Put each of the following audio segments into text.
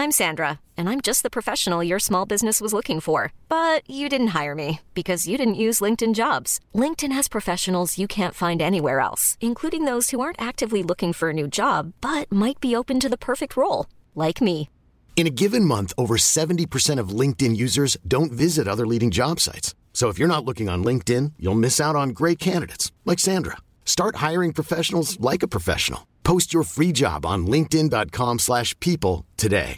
I'm Sandra, and I'm just the professional your small business was looking for. But you didn't hire me because you didn't use LinkedIn Jobs. LinkedIn has professionals you can't find anywhere else, including those who aren't actively looking for a new job, but might be open to the perfect role, like me. In a given month, over 70% of LinkedIn users don't visit other leading job sites. So if you're not looking on LinkedIn, you'll miss out on great candidates like Sandra. Start hiring professionals like a professional. Post your free job on linkedin.com/people today.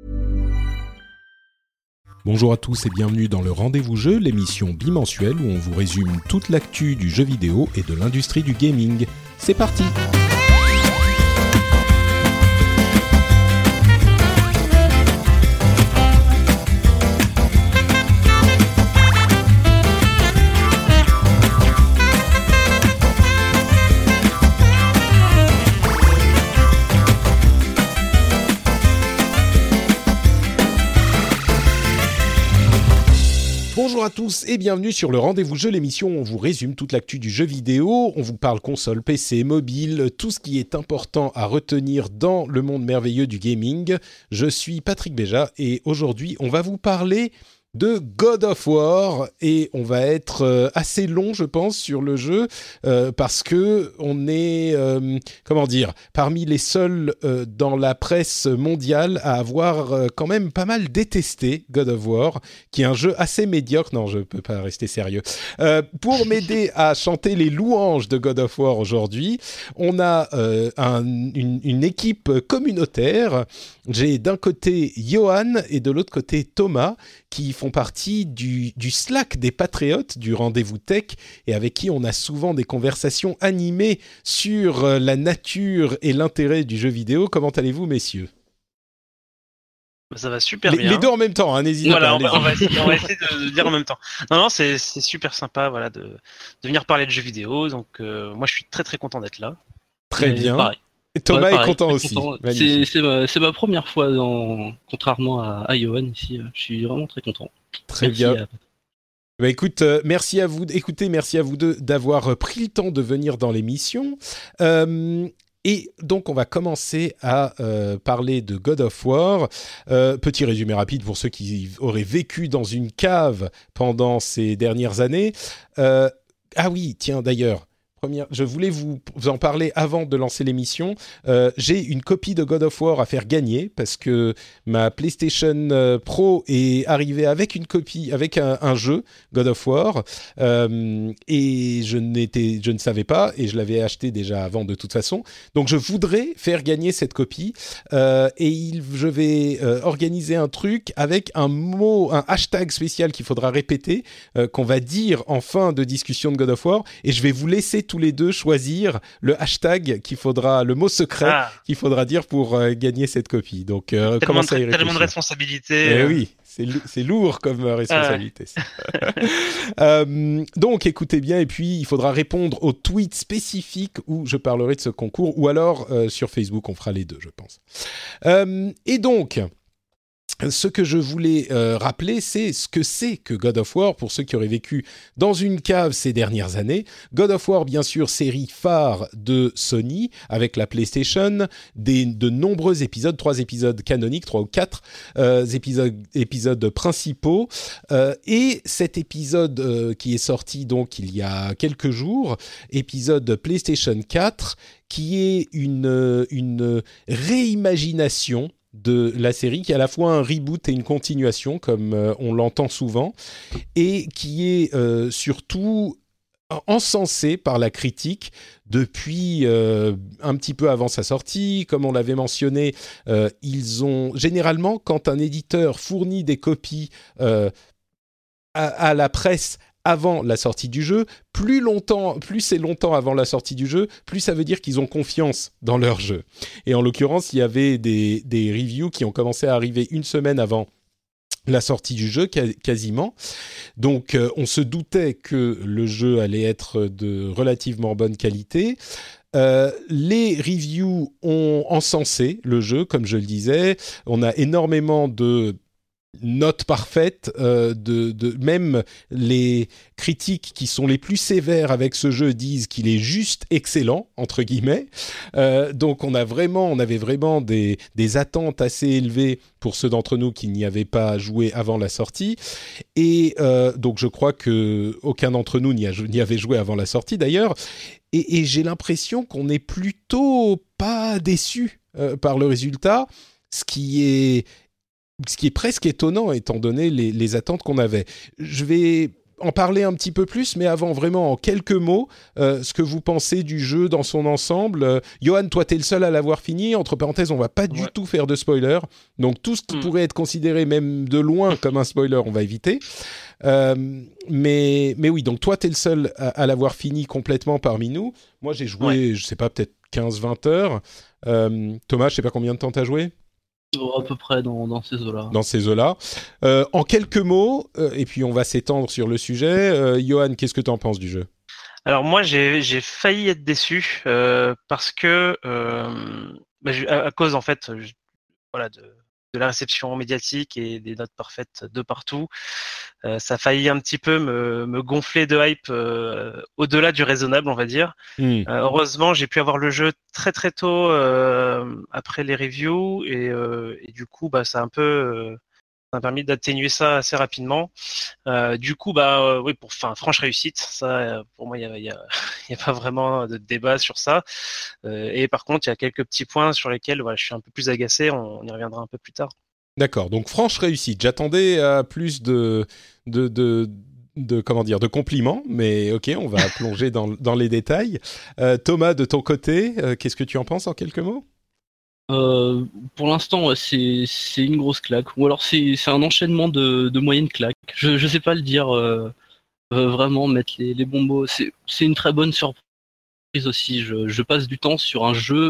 Bonjour à tous et bienvenue dans le Rendez-vous Jeu, l'émission bimensuelle où on vous résume toute l'actu du jeu vidéo et de l'industrie du gaming. C'est parti! Bonjour à tous et bienvenue sur le Rendez-vous Jeu, l'émission où on vous résume toute l'actu du jeu vidéo. On vous parle console, PC, mobile, tout ce qui est important à retenir dans le monde merveilleux du gaming. Je suis Patrick Béja et aujourd'hui on va vous parler de God of War et on va être assez long je pense sur le jeu parce que on est parmi les seuls dans la presse mondiale à avoir quand même pas mal détesté God of War, qui est un jeu assez médiocre. Non, je peux pas rester sérieux. Pour m'aider à chanter les louanges de God of War aujourd'hui, on a une équipe communautaire. J'ai d'un côté Johan et de l'autre côté Thomas, qui font partie du Slack des Patriotes, du Rendez-vous Tech, et avec qui on a souvent des conversations animées sur la nature et l'intérêt du jeu vidéo. Comment allez-vous, messieurs ? Ça va super bien. Les deux en même temps, hein, n'hésitez pas. On va essayer de dire en même temps. Non, c'est super sympa voilà, de venir parler de jeux vidéo. Donc, moi, je suis très très content d'être là. Très bien. Pareil. Et Thomas est content aussi. C'est ma première fois, contrairement à Johan ici. Je suis vraiment très content. Très bien. Bah écoute, merci à vous. Écoutez, merci à vous deux d'avoir pris le temps de venir dans l'émission. Et donc, on va commencer à parler de God of War. Petit résumé rapide pour ceux qui auraient vécu dans une cave pendant ces dernières années. Ah oui, tiens, d'ailleurs. Je voulais vous en parler avant de lancer l'émission. J'ai une copie de God of War à faire gagner parce que ma PlayStation Pro est arrivée avec une copie, avec un jeu God of War, et je ne savais pas et je l'avais acheté déjà avant de toute façon. Donc je voudrais faire gagner cette copie je vais organiser un truc avec un hashtag spécial qu'il faudra répéter, qu'on va dire en fin de discussion de God of War, et je vais vous laisser tous les deux choisir le hashtag le mot secret qu'il faudra dire pour gagner cette copie. Donc, commencez à y réfléchir. Tellement de responsabilités. Oui, c'est lourd comme responsabilité. Donc, écoutez bien, et puis il faudra répondre au tweet spécifique où je parlerai de ce concours, ou alors sur Facebook, on fera les deux, je pense. Et donc, ce que je voulais rappeler, c'est ce que c'est que God of War, pour ceux qui auraient vécu dans une cave ces dernières années. God of War, bien sûr, série phare de Sony, avec la PlayStation, de nombreux épisodes, 3 épisodes canoniques, 3 ou 4 épisodes principaux, et cet épisode qui est sorti donc il y a quelques jours, épisode PlayStation 4, qui est une réimagination de la série, qui est à la fois un reboot et une continuation, comme on l'entend souvent, et qui est surtout encensé par la critique depuis un petit peu avant sa sortie. Comme on l'avait mentionné, ils ont généralement, quand un éditeur fournit des copies à la presse avant la sortie du jeu, plus c'est longtemps avant la sortie du jeu, plus ça veut dire qu'ils ont confiance dans leur jeu. Et en l'occurrence, il y avait des reviews qui ont commencé à arriver une semaine avant la sortie du jeu, quasiment. Donc, on se doutait que le jeu allait être de relativement bonne qualité. Les reviews ont encensé le jeu, comme je le disais. On a énormément de note parfaite de même les critiques qui sont les plus sévères avec ce jeu disent qu'il est juste excellent entre guillemets. Donc on avait vraiment des attentes assez élevées pour ceux d'entre nous qui n'y avaient pas joué avant la sortie et donc je crois que aucun d'entre nous n'y avait joué avant la sortie d'ailleurs et j'ai l'impression qu'on est plutôt pas déçu par le résultat, ce qui est presque étonnant étant donné les attentes qu'on avait. Je vais en parler un petit peu plus, mais avant, vraiment en quelques mots, ce que vous pensez du jeu dans son ensemble. Johan, toi, t'es le seul à l'avoir fini. Entre parenthèses, on va pas du tout faire de spoiler. Donc, tout ce qui pourrait être considéré même de loin comme un spoiler, on va éviter. Mais oui, donc toi, t'es le seul à l'avoir fini complètement parmi nous. Moi, j'ai joué, je sais pas, peut-être 15-20 heures. Thomas, je sais pas combien de temps t'as joué ? À peu près dans ces eaux-là. Dans ces eaux-là. En quelques mots, et puis on va s'étendre sur le sujet. Johan, qu'est-ce que tu en penses du jeu ? Alors moi, j'ai failli être déçu parce que à cause en fait, voilà, de la réception médiatique et des notes parfaites de partout, ça a failli un petit peu me gonfler de hype au-delà du raisonnable, on va dire. Heureusement, j'ai pu avoir le jeu très très tôt après les reviews et du coup, ça a un peu ça m'a permis d'atténuer ça assez rapidement. Du coup, oui, franche réussite. Ça, pour moi, il y a pas vraiment de débat sur ça. Et par contre, il y a quelques petits points sur lesquels, voilà, je suis un peu plus agacé. On y reviendra un peu plus tard. D'accord. Donc franche réussite. J'attendais plus de compliments, mais ok, on va plonger dans les détails. Thomas, de ton côté, qu'est-ce que tu en penses en quelques mots ? Pour l'instant, c'est une grosse claque. Ou alors c'est un enchaînement de moyennes claques. Je sais pas le dire vraiment, mettre les bons mots. C'est une très bonne surprise aussi. Je passe du temps sur un jeu.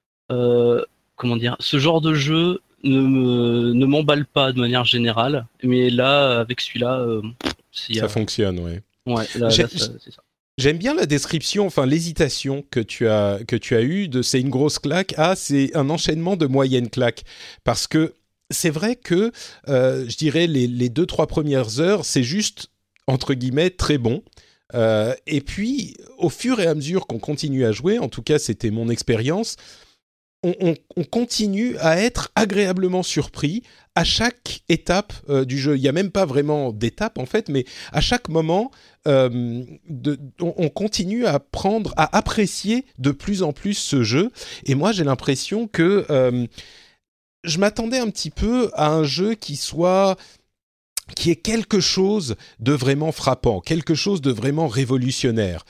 Ce genre de jeu ne m'emballe pas de manière générale. Mais là, avec celui-là, ça fonctionne, ouais. Ouais, là, c'est ça. J'aime bien la description, enfin l'hésitation que tu as eue de c'est une grosse claque à c'est un enchaînement de moyennes claques. Parce que c'est vrai que, je dirais, les 2-3 premières heures, c'est juste, entre guillemets, très bon. Et puis, au fur et à mesure qu'on continue à jouer, en tout cas c'était mon expérience, on continue à être agréablement surpris à chaque étape du jeu. Il n'y a même pas vraiment d'étape en fait, mais à chaque moment, on continue à apprécier de plus en plus ce jeu. Et moi, j'ai l'impression que je m'attendais un petit peu à un jeu qui est quelque chose de vraiment frappant, quelque chose de vraiment révolutionnaire.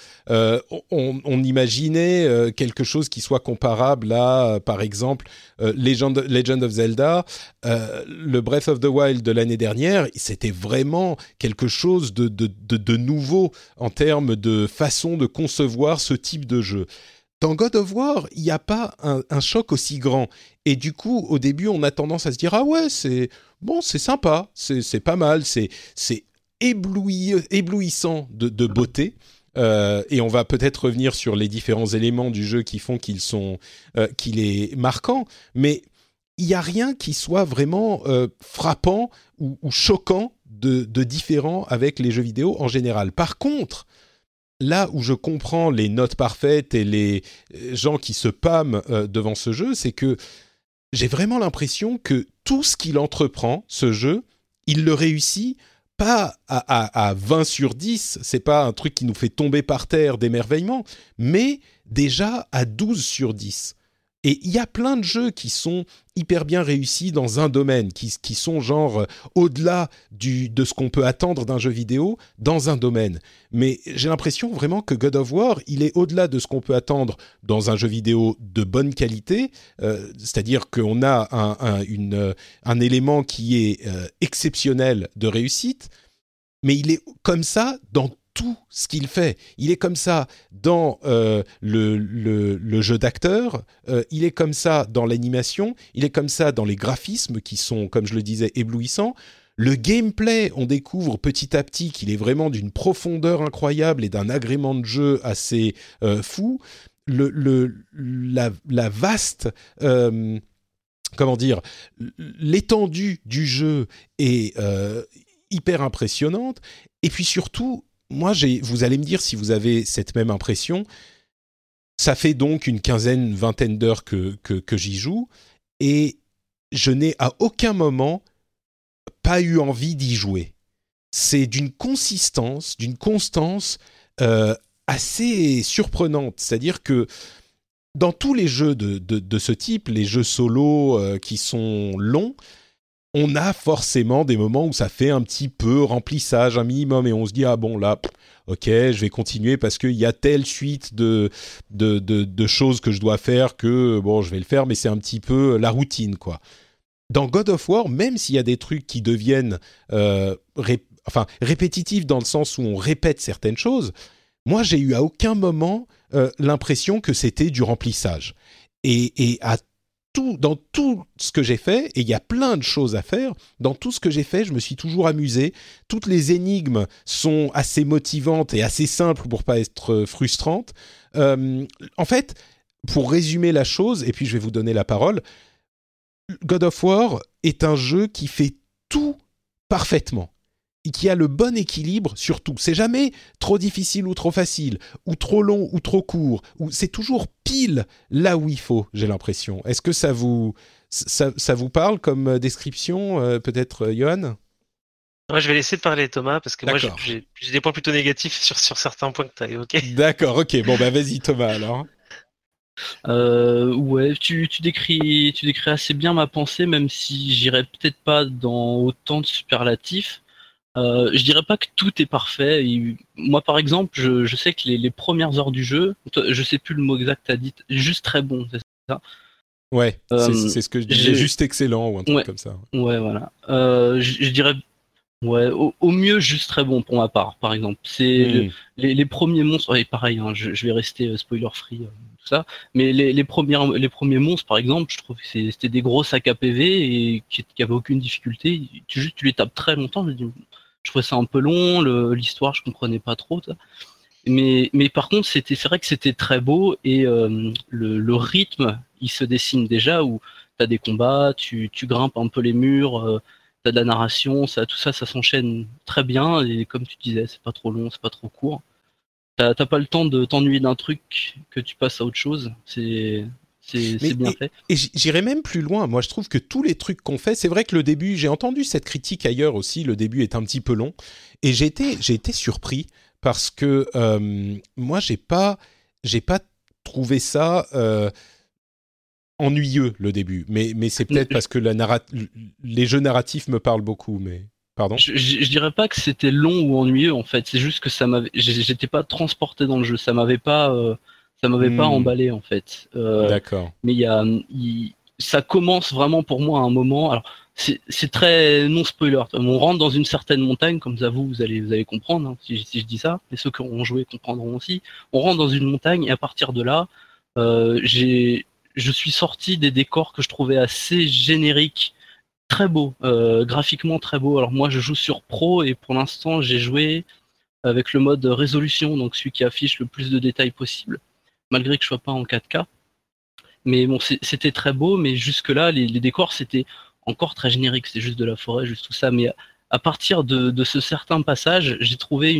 On imaginait quelque chose qui soit comparable à, par exemple, Legend of Zelda, le Breath of the Wild de l'année dernière, c'était vraiment quelque chose de nouveau en termes de façon de concevoir ce type de jeu. Dans God of War, il n'y a pas un choc aussi grand. Et du coup, au début, on a tendance à se dire « Ah ouais, c'est sympa, c'est pas mal, c'est éblouissant de beauté. » Et on va peut-être revenir sur les différents éléments du jeu qui font qu'il est marquant. Mais il n'y a rien qui soit vraiment frappant ou choquant de différent avec les jeux vidéo en général. Par contre, là où je comprends les notes parfaites et les gens qui se pâment devant ce jeu, c'est que j'ai vraiment l'impression que tout ce qu'il entreprend, ce jeu, il le réussit pas à 20 sur 10, c'est pas un truc qui nous fait tomber par terre d'émerveillement, mais déjà à 12 sur 10. Et il y a plein de jeux qui sont hyper bien réussis dans un domaine, qui sont genre au-delà de ce qu'on peut attendre d'un jeu vidéo dans un domaine. Mais j'ai l'impression vraiment que God of War, il est au-delà de ce qu'on peut attendre dans un jeu vidéo de bonne qualité, c'est-à-dire qu'on a un élément qui est exceptionnel de réussite, mais il est comme ça dans tout ce qu'il fait. Il est comme ça dans le jeu d'acteur, il est comme ça dans l'animation, il est comme ça dans les graphismes qui sont, comme je le disais, éblouissants. Le gameplay, on découvre petit à petit qu'il est vraiment d'une profondeur incroyable et d'un agrément de jeu assez fou. La vaste comment dire, l'étendue du jeu est hyper impressionnante. Et puis surtout, moi, vous allez me dire si vous avez cette même impression. Ça fait donc une quinzaine, vingtaine d'heures que j'y joue, et je n'ai à aucun moment pas eu envie d'y jouer. C'est d'une consistance, d'une constance assez surprenante. C'est-à-dire que dans tous les jeux de ce type, les jeux solo qui sont longs, on a forcément des moments où ça fait un petit peu remplissage, un minimum, et on se dit ah bon là, ok, je vais continuer parce qu'il y a telle suite de choses que je dois faire que bon, je vais le faire, mais c'est un petit peu la routine quoi. Dans God of War, même s'il y a des trucs qui deviennent répétitifs dans le sens où on répète certaines choses, moi j'ai eu à aucun moment l'impression que c'était du remplissage. Et dans tout ce que j'ai fait, et il y a plein de choses à faire, dans tout ce que j'ai fait, je me suis toujours amusé. Toutes les énigmes sont assez motivantes et assez simples pour pas être frustrantes. En fait, pour résumer la chose, et puis je vais vous donner la parole, God of War est un jeu qui fait tout parfaitement. Et qui a le bon équilibre sur tout. C'est jamais trop difficile ou trop facile, ou trop long ou trop court. C'est toujours pile là où il faut, j'ai l'impression. Est-ce que ça vous parle comme description, peut-être, Johan ? Moi, je vais laisser de parler Thomas, parce que moi, j'ai des points plutôt négatifs sur certains points que tu as évoqués. D'accord, ok. Bon, vas-y Thomas, alors. Ouais, tu décris assez bien ma pensée, même si j'irais peut-être pas dans autant de superlatifs. Je dirais pas que tout est parfait. Moi, par exemple, je sais que les premières heures du jeu, je sais plus le mot exact, t'as dit juste très bon, c'est ça ? Ouais, c'est ce que je disais, juste excellent ou un truc comme ça. Ouais, voilà. Je dirais, ouais, au mieux juste très bon pour ma part, par exemple. C'est les premiers monstres, et pareil, hein, je vais rester spoiler free, tout ça. Mais les premiers monstres, par exemple, je trouve que c'était des gros sacs à PV et qui avaient aucune difficulté. Tu les tapes très longtemps. Je trouvais ça un peu long, l'histoire je comprenais pas trop. Mais par contre c'est vrai que c'était très beau et le rythme il se dessine déjà où t'as des combats, tu grimpes un peu les murs, t'as de la narration, tout ça s'enchaîne très bien et comme tu disais c'est pas trop long, c'est pas trop court. T'as pas le temps de t'ennuyer d'un truc que tu passes à autre chose. C'est bien fait. Et j'irais même plus loin. Moi, je trouve que tous les trucs qu'on fait, c'est vrai que le début, j'ai entendu cette critique ailleurs aussi, le début est un petit peu long. Et j'ai été surpris parce que moi, j'ai pas trouvé ça ennuyeux, le début. Mais c'est peut-être parce que les jeux narratifs me parlent beaucoup. Mais pardon ? Je dirais pas que c'était long ou ennuyeux, en fait. C'est juste que j'étais pas transporté dans le jeu. Ça m'avait pas emballé en fait. D'accord. Mais ça commence vraiment pour moi à un moment. Alors c'est très non spoiler. On rentre dans une certaine montagne, comme ça vous allez comprendre hein, si je dis ça. Et ceux qui auront joué comprendront aussi. On rentre dans une montagne et à partir de là, je suis sorti des décors que je trouvais assez génériques, très beaux, graphiquement très beaux. Alors moi je joue sur Pro et pour l'instant j'ai joué avec le mode résolution, donc celui qui affiche le plus de détails possible, malgré que je sois pas en 4K. Mais bon, c'était très beau, mais jusque-là, les décors, c'était encore très générique, c'était juste de la forêt, juste tout ça. Mais à partir de ce certain passage, j'ai trouvé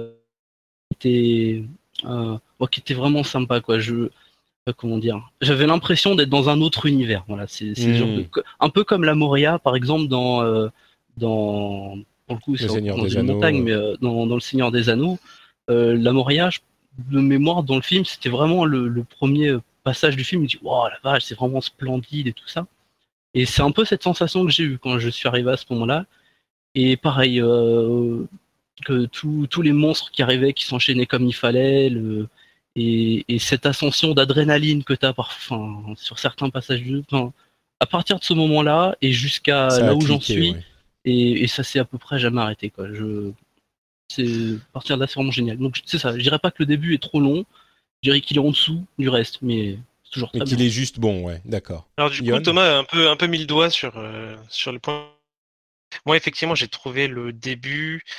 qui était vraiment sympa, quoi. Comment dire, j'avais l'impression d'être dans un autre univers. Voilà, c'est genre un peu comme la Moria, par exemple, dans pour le coup, c'est dans une montagne, mais dans le Seigneur des Anneaux, la Moria, de mémoire, dans le film, c'était vraiment le premier passage du film. Je me dis, wow, la vache, c'est vraiment splendide et tout ça. Et c'est un peu cette sensation que j'ai eue quand je suis arrivé à ce moment-là. Et pareil, que tous les monstres qui arrivaient, qui s'enchaînaient comme il fallait, et cette ascension d'adrénaline que t'as sur certains passages du jeu. À partir de ce moment-là et jusqu'à là où j'en suis, ouais. Et ça s'est à peu près jamais arrêté, quoi. À partir de là, c'est vraiment génial. Donc c'est ça. Je dirais pas que le début est trop long. Je dirais qu'il est en dessous du reste, mais c'est toujours très bien. Et qu'il est juste bon, ouais. D'accord. Alors du coup, Thomas a un peu mis le doigt sur le point. Moi, effectivement, j'ai trouvé le début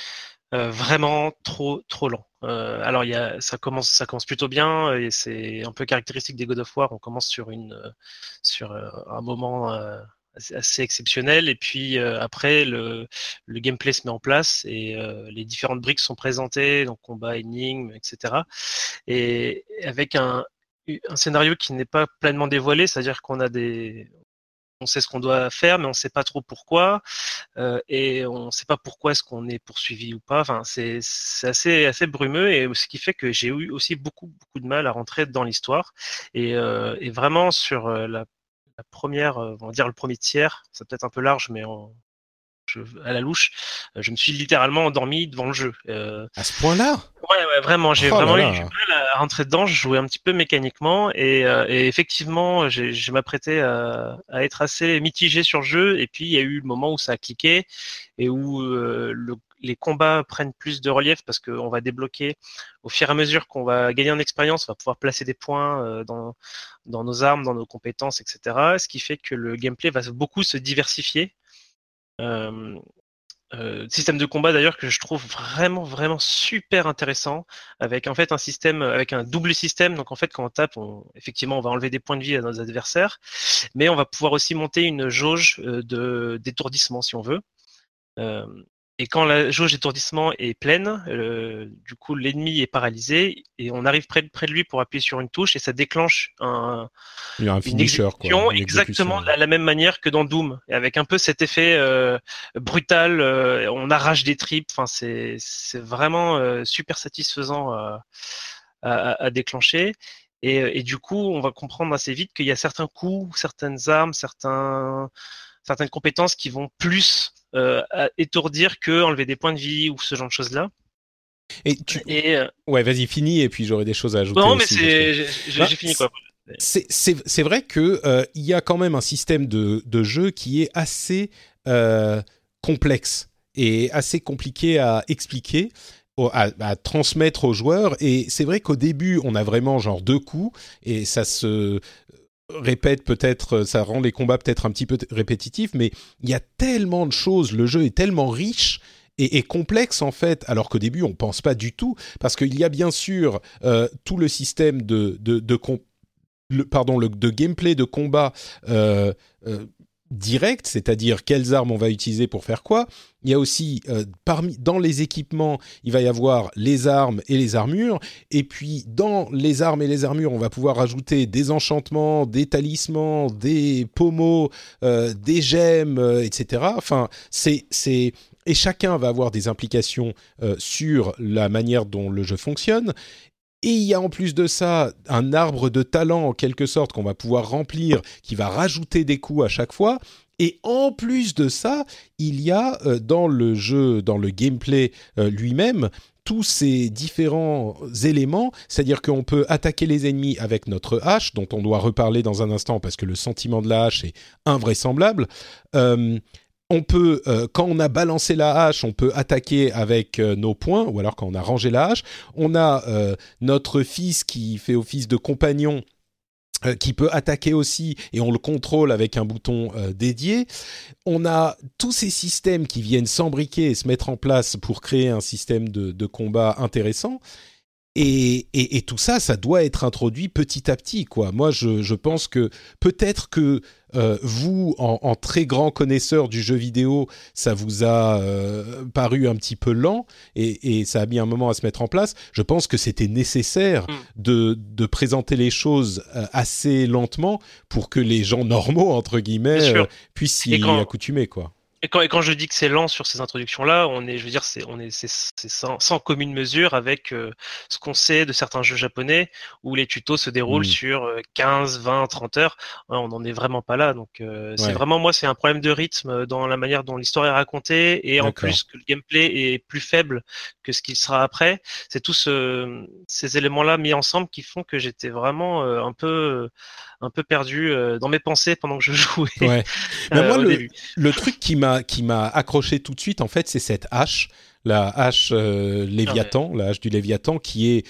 vraiment trop lent. Alors ça commence plutôt bien et c'est un peu caractéristique des God of War. On commence sur un moment assez exceptionnel et puis après le gameplay se met en place et les différentes briques sont présentées, donc combat, énigmes, etc. Et avec un scénario qui n'est pas pleinement dévoilé, c'est-à-dire on sait ce qu'on doit faire, mais on ne sait pas trop pourquoi, et on ne sait pas pourquoi est-ce qu'on est poursuivi ou pas. Enfin, c'est assez brumeux, et ce qui fait que j'ai eu aussi beaucoup de mal à rentrer dans l'histoire. Et vraiment sur la première, on va dire le premier tiers, c'est peut-être un peu large, mais à la louche, je me suis littéralement endormi devant le jeu. À ce point-là? Ouais, vraiment, j'ai Oh là vraiment eu là. du mal à rentrer dedans. Je jouais un petit peu mécaniquement et effectivement, je m'apprêtais à être assez mitigé sur le jeu. Et puis il y a eu le moment où ça a cliqué et où les combats prennent plus de relief parce qu'on va débloquer au fur et à mesure qu'on va gagner en expérience, on va pouvoir placer des points dans nos armes, dans nos compétences, etc. Ce qui fait que le gameplay va beaucoup se diversifier. Système de combat d'ailleurs que je trouve vraiment super intéressant, avec en fait un système, avec un double système. Donc en fait quand on tape, effectivement on va enlever des points de vie à nos adversaires, mais on va pouvoir aussi monter une jauge d'étourdissement si on veut. Et quand la jauge d'étourdissement est pleine, du coup l'ennemi est paralysé et on arrive près de lui pour appuyer sur une touche et ça déclenche Il y a un une finisher, exécution quoi. Une exactement exécution. de la même manière que dans Doom, et avec un peu cet effet brutal, on arrache des tripes. Enfin, c'est vraiment super satisfaisant à déclencher. Et du coup, on va comprendre assez vite qu'il y a certains coups, certaines armes, certaines compétences qui vont plus étourdir que enlever des points de vie ou ce genre de choses-là. Et Ouais, vas-y, finis, et puis j'aurai des choses à ajouter non, mais aussi. Parce que... j'ai fini quoi. C'est vrai que il y a quand même un système de jeu qui est assez complexe et assez compliqué à expliquer, à transmettre aux joueurs. Et c'est vrai qu'au début, on a vraiment genre 2 coups et ça se répète peut-être, ça rend les combats peut-être un petit peu répétitifs, mais il y a tellement de choses, le jeu est tellement riche et complexe en fait, alors qu'au début on pense pas du tout, parce qu'il y a bien sûr tout le système de gameplay de combat direct, c'est-à-dire quelles armes on va utiliser pour faire quoi. Il y a aussi, dans les équipements, il va y avoir les armes et les armures, et puis dans les armes et les armures, on va pouvoir rajouter des enchantements, des talismans, des pommeaux, des gemmes, etc. Enfin, et chacun va avoir des implications sur la manière dont le jeu fonctionne. Et il y a en plus de ça un arbre de talent en quelque sorte qu'on va pouvoir remplir, qui va rajouter des coups à chaque fois. Et en plus de ça, il y a dans le jeu, dans le gameplay lui-même, tous ces différents éléments, c'est-à-dire qu'on peut attaquer les ennemis avec notre hache, dont on doit reparler dans un instant parce que le sentiment de la hache est invraisemblable. On peut, quand on a balancé la hache, on peut attaquer avec nos poings, ou alors quand on a rangé la hache. On a notre fils qui fait office de compagnon, qui peut attaquer aussi, et on le contrôle avec un bouton dédié. On a tous ces systèmes qui viennent s'embriquer et se mettre en place pour créer un système de combat intéressant. Et tout ça, ça doit être introduit petit à petit, quoi. Moi, je pense que peut-être que vous, en très grand connaisseur du jeu vidéo, ça vous a paru un petit peu lent et ça a mis un moment à se mettre en place. Je pense que c'était nécessaire de présenter les choses assez lentement pour que les gens normaux, entre guillemets, puissent s'y accoutumer, quoi. Et quand je dis que c'est lent sur ces introductions-là, c'est sans commune mesure avec ce qu'on sait de certains jeux japonais où les tutos se déroulent sur 15, 20, 30 heures. Ouais, on n'en est vraiment pas là. Donc c'est vraiment, moi, c'est un problème de rythme dans la manière dont l'histoire est racontée, et en plus que le gameplay est plus faible que ce qu'il sera après. C'est tous ces éléments-là mis ensemble qui font que j'étais vraiment un peu perdu dans mes pensées pendant que je jouais. Ouais. Mais moi, au début. Le truc qui m'a accroché tout de suite, en fait, c'est cette hache, la hache Léviathan, la hache du Léviathan, qui est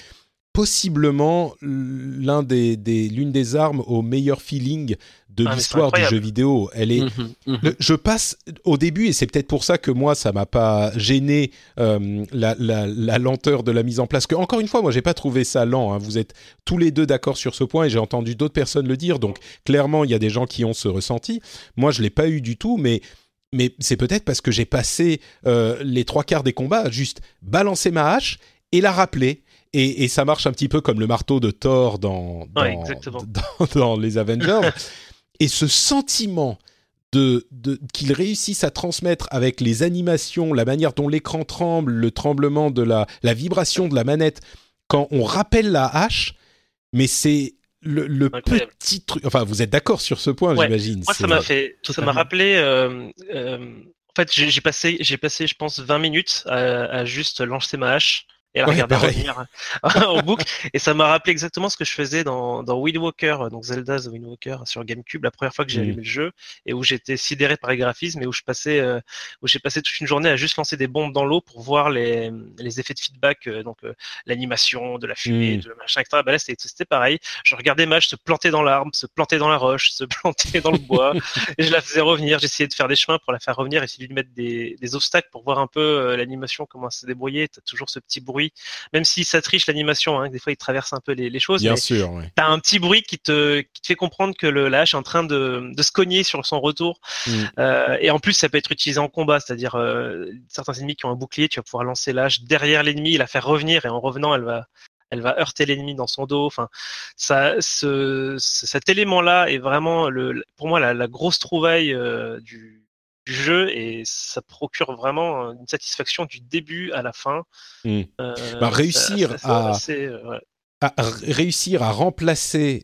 possiblement l'une des armes au meilleur feeling de l'histoire du jeu vidéo. Elle est, je passe au début, et c'est peut-être pour ça que moi ça m'a pas gêné la lenteur de la mise en place. Que encore une fois, moi j'ai pas trouvé ça lent. Hein. Vous êtes tous les deux d'accord sur ce point, et j'ai entendu d'autres personnes le dire. Donc clairement, il y a des gens qui ont ce ressenti. Moi, je l'ai pas eu du tout, mais c'est peut-être parce que j'ai passé les 3/4 des combats à juste balancer ma hache et la rappeler. Et ça marche un petit peu comme le marteau de Thor dans les Avengers. Et ce sentiment qu'ils réussissent à transmettre avec les animations, la manière dont l'écran tremble, le tremblement de la vibration de la manette, quand on rappelle la hache, mais c'est le petit truc... Enfin, vous êtes d'accord sur ce point, j'imagine. Moi, ça m'a rappelé... en fait, j'ai passé, je pense, 20 minutes à juste lancer ma hache et à la regarder revenir en boucle. Et ça m'a rappelé exactement ce que je faisais dans Wind Walker, donc Zelda The Wind Walker sur GameCube, la première fois que j'ai allumé le jeu, et où j'étais sidéré par les graphismes, et où j'ai passé toute une journée à juste lancer des bombes dans l'eau pour voir les effets de feedback, l'animation, de la fumée, de machin, etc. Bah là, c'était pareil. Je regardais ma hache se planter dans l'arbre, se planter dans la roche, se planter dans le bois, et je la faisais revenir. J'essayais de faire des chemins pour la faire revenir, essayer de lui mettre des obstacles pour voir un peu l'animation, comment elle se débrouillait. T'as toujours ce petit bruit, même si ça triche l'animation, hein, des fois il traverse un peu les choses. Bien sûr, ouais. T'as un petit bruit qui te fait comprendre que la hache est en train de se cogner sur son retour. Et en plus, ça peut être utilisé en combat, c'est-à-dire certains ennemis qui ont un bouclier, tu vas pouvoir lancer la hache derrière l'ennemi, la faire revenir, et en revenant, elle va heurter l'ennemi dans son dos. Enfin, cet élément-là est vraiment pour moi la grosse trouvaille du jeu, et ça procure vraiment une satisfaction du début à la fin. Réussir à remplacer,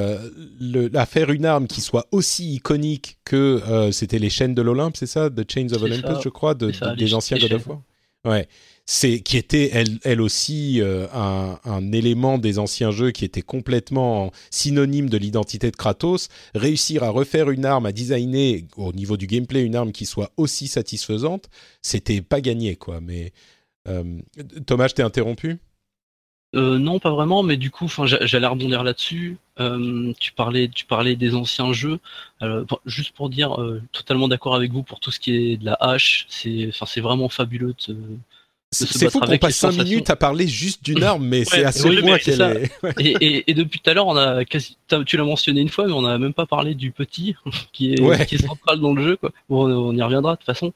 à faire une arme qui soit aussi iconique que c'était les chaînes de l'Olympe, c'est ça, The Chains of Olympus, je crois, des anciens God of War. Ouais. Qui était elle aussi un élément des anciens jeux qui était complètement synonyme de l'identité de Kratos. Réussir à refaire une arme, à designer au niveau du gameplay une arme qui soit aussi satisfaisante, c'était pas gagné, quoi. Mais Thomas, je t'ai interrompu ? Non, pas vraiment, mais du coup, j'allais rebondir là-dessus. Tu parlais des anciens jeux. Juste pour dire, totalement d'accord avec vous pour tout ce qui est de la hache. C'est vraiment fabuleux. C'est fou qu'on passe 5 minutes à parler juste d'une arme, mais c'est à ce point qu'elle est... et depuis tout à l'heure, tu l'as mentionné une fois, mais on n'a même pas parlé du petit, qui est central dans le jeu, quoi. Bon, on y reviendra de toute façon.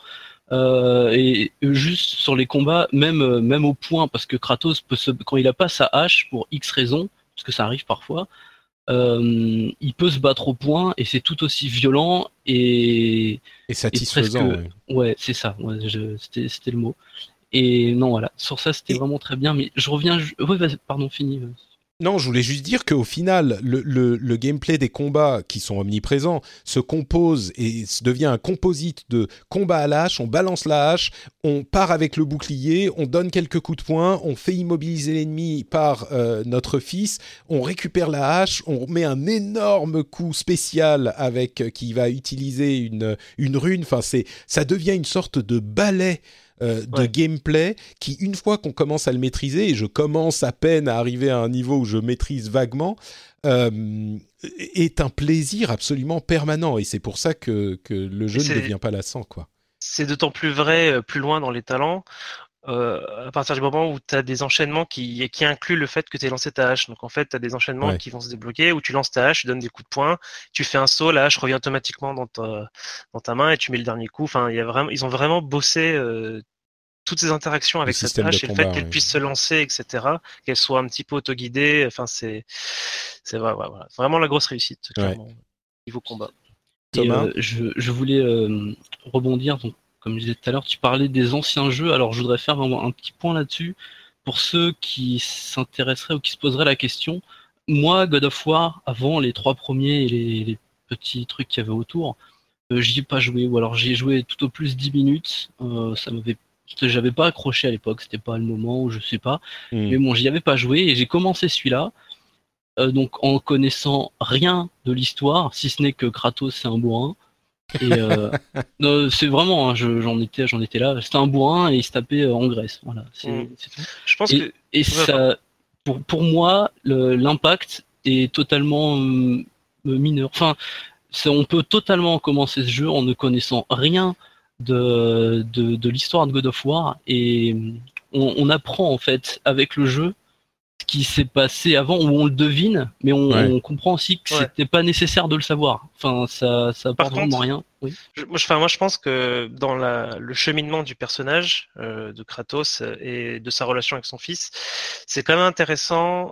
Et juste sur les combats, même au point, parce que Kratos quand il a pas sa hache pour X raisons, parce que ça arrive parfois, il peut se battre au point, et c'est tout aussi violent et satisfaisant. Ouais, c'est ça. Ouais, c'était le mot. Et non, voilà, sur ça c'était vraiment très bien, mais je reviens... pardon, fini. Non, je voulais juste dire qu'au final, le gameplay des combats qui sont omniprésents se compose et devient un composite de combat à la hache. On balance la hache, on part avec le bouclier, on donne quelques coups de poing, on fait immobiliser l'ennemi par notre fils, on récupère la hache, on met un énorme coup spécial qui va utiliser une rune. Enfin, ça devient une sorte de ballet de gameplay qui, une fois qu'on commence à le maîtriser, et je commence à peine à arriver à un niveau où je maîtrise vaguement, est un plaisir absolument permanent. Et c'est pour ça que le jeu ne devient pas lassant, quoi. C'est d'autant plus vrai plus loin dans les talents, à partir du moment où tu as des enchaînements qui incluent le fait que tu aies lancé ta hache. Donc en fait, tu as des enchaînements qui vont se débloquer, où tu lances ta hache, tu donnes des coups de poing, tu fais un saut, la hache revient automatiquement dans ta main, et tu mets le dernier coup. Enfin, ils ont vraiment bossé toutes ces interactions avec cette hache, et le fait qu'elle puisse se lancer, etc., qu'elle soit un petit peu autoguidée. Enfin, c'est vraiment la grosse réussite, clairement, niveau combat. Thomas, et je voulais rebondir, donc, comme je disais tout à l'heure, tu parlais des anciens jeux, alors je voudrais faire un petit point là-dessus, pour ceux qui s'intéresseraient ou qui se poseraient la question. Moi, God of War, avant les 3 premiers et les petits trucs qu'il y avait autour, j'y ai pas joué, ou alors j'y ai joué tout au plus 10 minutes, j'avais pas accroché à l'époque, c'était pas le moment, ou je sais pas, mais bon, j'y avais pas joué, et j'ai commencé celui-là, donc en connaissant rien de l'histoire, si ce n'est que Kratos c'est un bourrin. Et non, c'est vraiment, j'en étais là. C'était un bourrin et il se tapait en Grèce. Voilà, c'est tout. Je pense que ça. pour moi, l'impact est totalement mineur. Enfin, on peut totalement commencer ce jeu en ne connaissant rien de l'histoire de God of War, et on apprend en fait avec le jeu ce qui s'est passé avant, où on le devine, mais on comprend aussi que c'était pas nécessaire de le savoir. Enfin, ça apporte vraiment rien. Oui. Moi, je pense que dans le cheminement du personnage de Kratos et de sa relation avec son fils, c'est quand même intéressant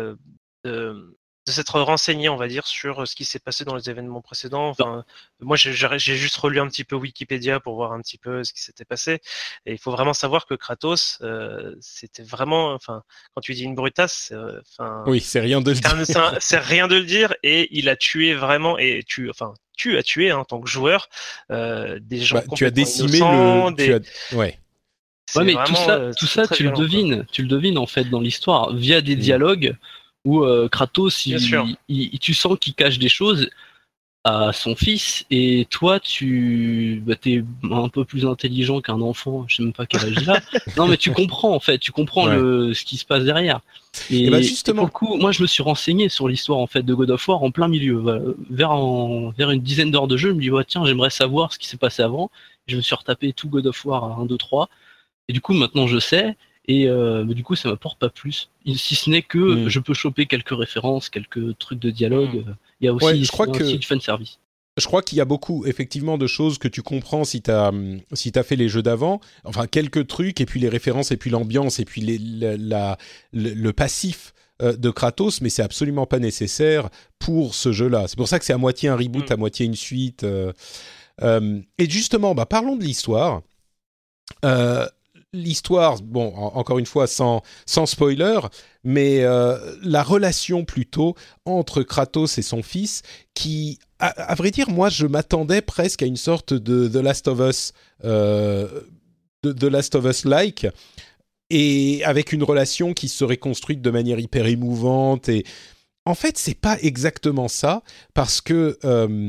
de s'être renseigné, on va dire, sur ce qui s'est passé dans les événements précédents. Enfin, moi, j'ai juste relu un petit peu Wikipédia pour voir un petit peu ce qui s'était passé. Et il faut vraiment savoir que Kratos, c'était vraiment, enfin, quand tu dis une brutasse, oui, c'est rien de le dire. C'est rien de le dire. Et il a tué vraiment, tu as tué en tant que joueur des gens complètement tu as décimé innocents, ouais. Ouais, mais tout ça, tu le devines en fait dans l'histoire via des dialogues où Kratos, tu sens qu'il cache des choses à son fils, et toi, t'es un peu plus intelligent qu'un enfant, je sais même pas quel âge il a. Non, mais tu comprends en fait, ce qui se passe derrière. Et justement, et pour le coup, moi, je me suis renseigné sur l'histoire en fait de God of War en plein milieu, vers une dizaine d'heures de jeu. Je me dis tiens, j'aimerais savoir ce qui s'est passé avant. Et je me suis retapé tout God of War 1, 2, 3, et du coup, maintenant, je sais. Et du coup, ça m'apporte pas plus. Si ce n'est que je peux choper quelques références, quelques trucs de dialogue. Il y a aussi, aussi du fanservice. Je crois qu'il y a beaucoup, effectivement, de choses que tu comprends si t'as fait les jeux d'avant. Enfin, quelques trucs, et puis les références, et puis l'ambiance, et puis le passif de Kratos, mais c'est absolument pas nécessaire pour ce jeu-là. C'est pour ça que c'est à moitié un reboot, à moitié une suite. Et justement, parlons de l'histoire. L'histoire, bon, encore une fois, sans spoiler, mais la relation plutôt entre Kratos et son fils, qui, à vrai dire, moi, je m'attendais presque à une sorte de The Last of Us, The Last of Us-like, et avec une relation qui serait construite de manière hyper émouvante. Et en fait, c'est pas exactement ça, parce que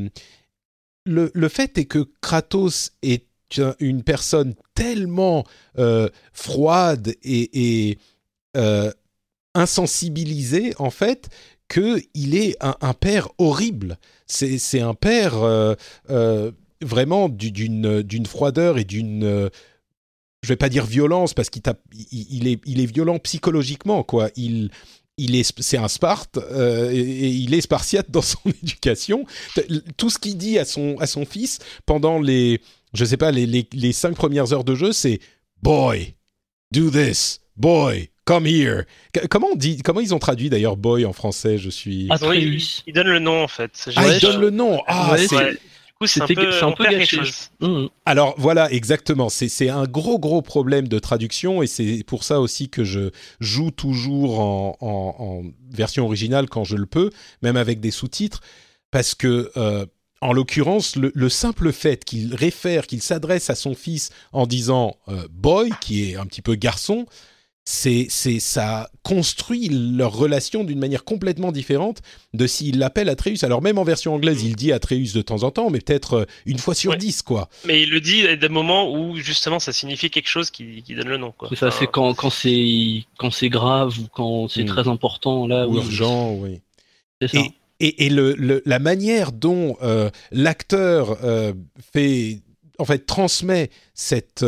le fait est que Kratos est une personne tellement froide et insensibilisée, en fait, qu'il est un père horrible. C'est un père vraiment d'une froideur et d'une... je vais pas dire violence, parce qu'il est violent psychologiquement, quoi. C'est un Sparte, et il est spartiate dans son éducation. Tout ce qu'il dit à son fils pendant les 5 premières heures de jeu, c'est « Boy, do this. Boy, come here ». Comment ils ont traduit d'ailleurs « boy » en français? Atreus. Il donne le nom, en fait. Il donne le nom. Du coup, c'est un peu gâché. Alors voilà, exactement. C'est un gros problème de traduction, et c'est pour ça aussi que je joue toujours en version originale quand je le peux, même avec des sous-titres, parce que en l'occurrence, le simple fait qu'il s'adresse à son fils en disant boy, qui est un petit peu garçon, ça construit leur relation d'une manière complètement différente de s'il l'appelle Atreus. Alors même en version anglaise, il dit Atreus de temps en temps, mais peut-être une fois sur 10, quoi. Mais il le dit à des moments où justement ça signifie quelque chose qui donne le nom, quoi. C'est ça, c'est quand c'est grave, ou quand c'est très important, là, ou urgent, oui. C'est ça. Et la manière dont l'acteur transmet cette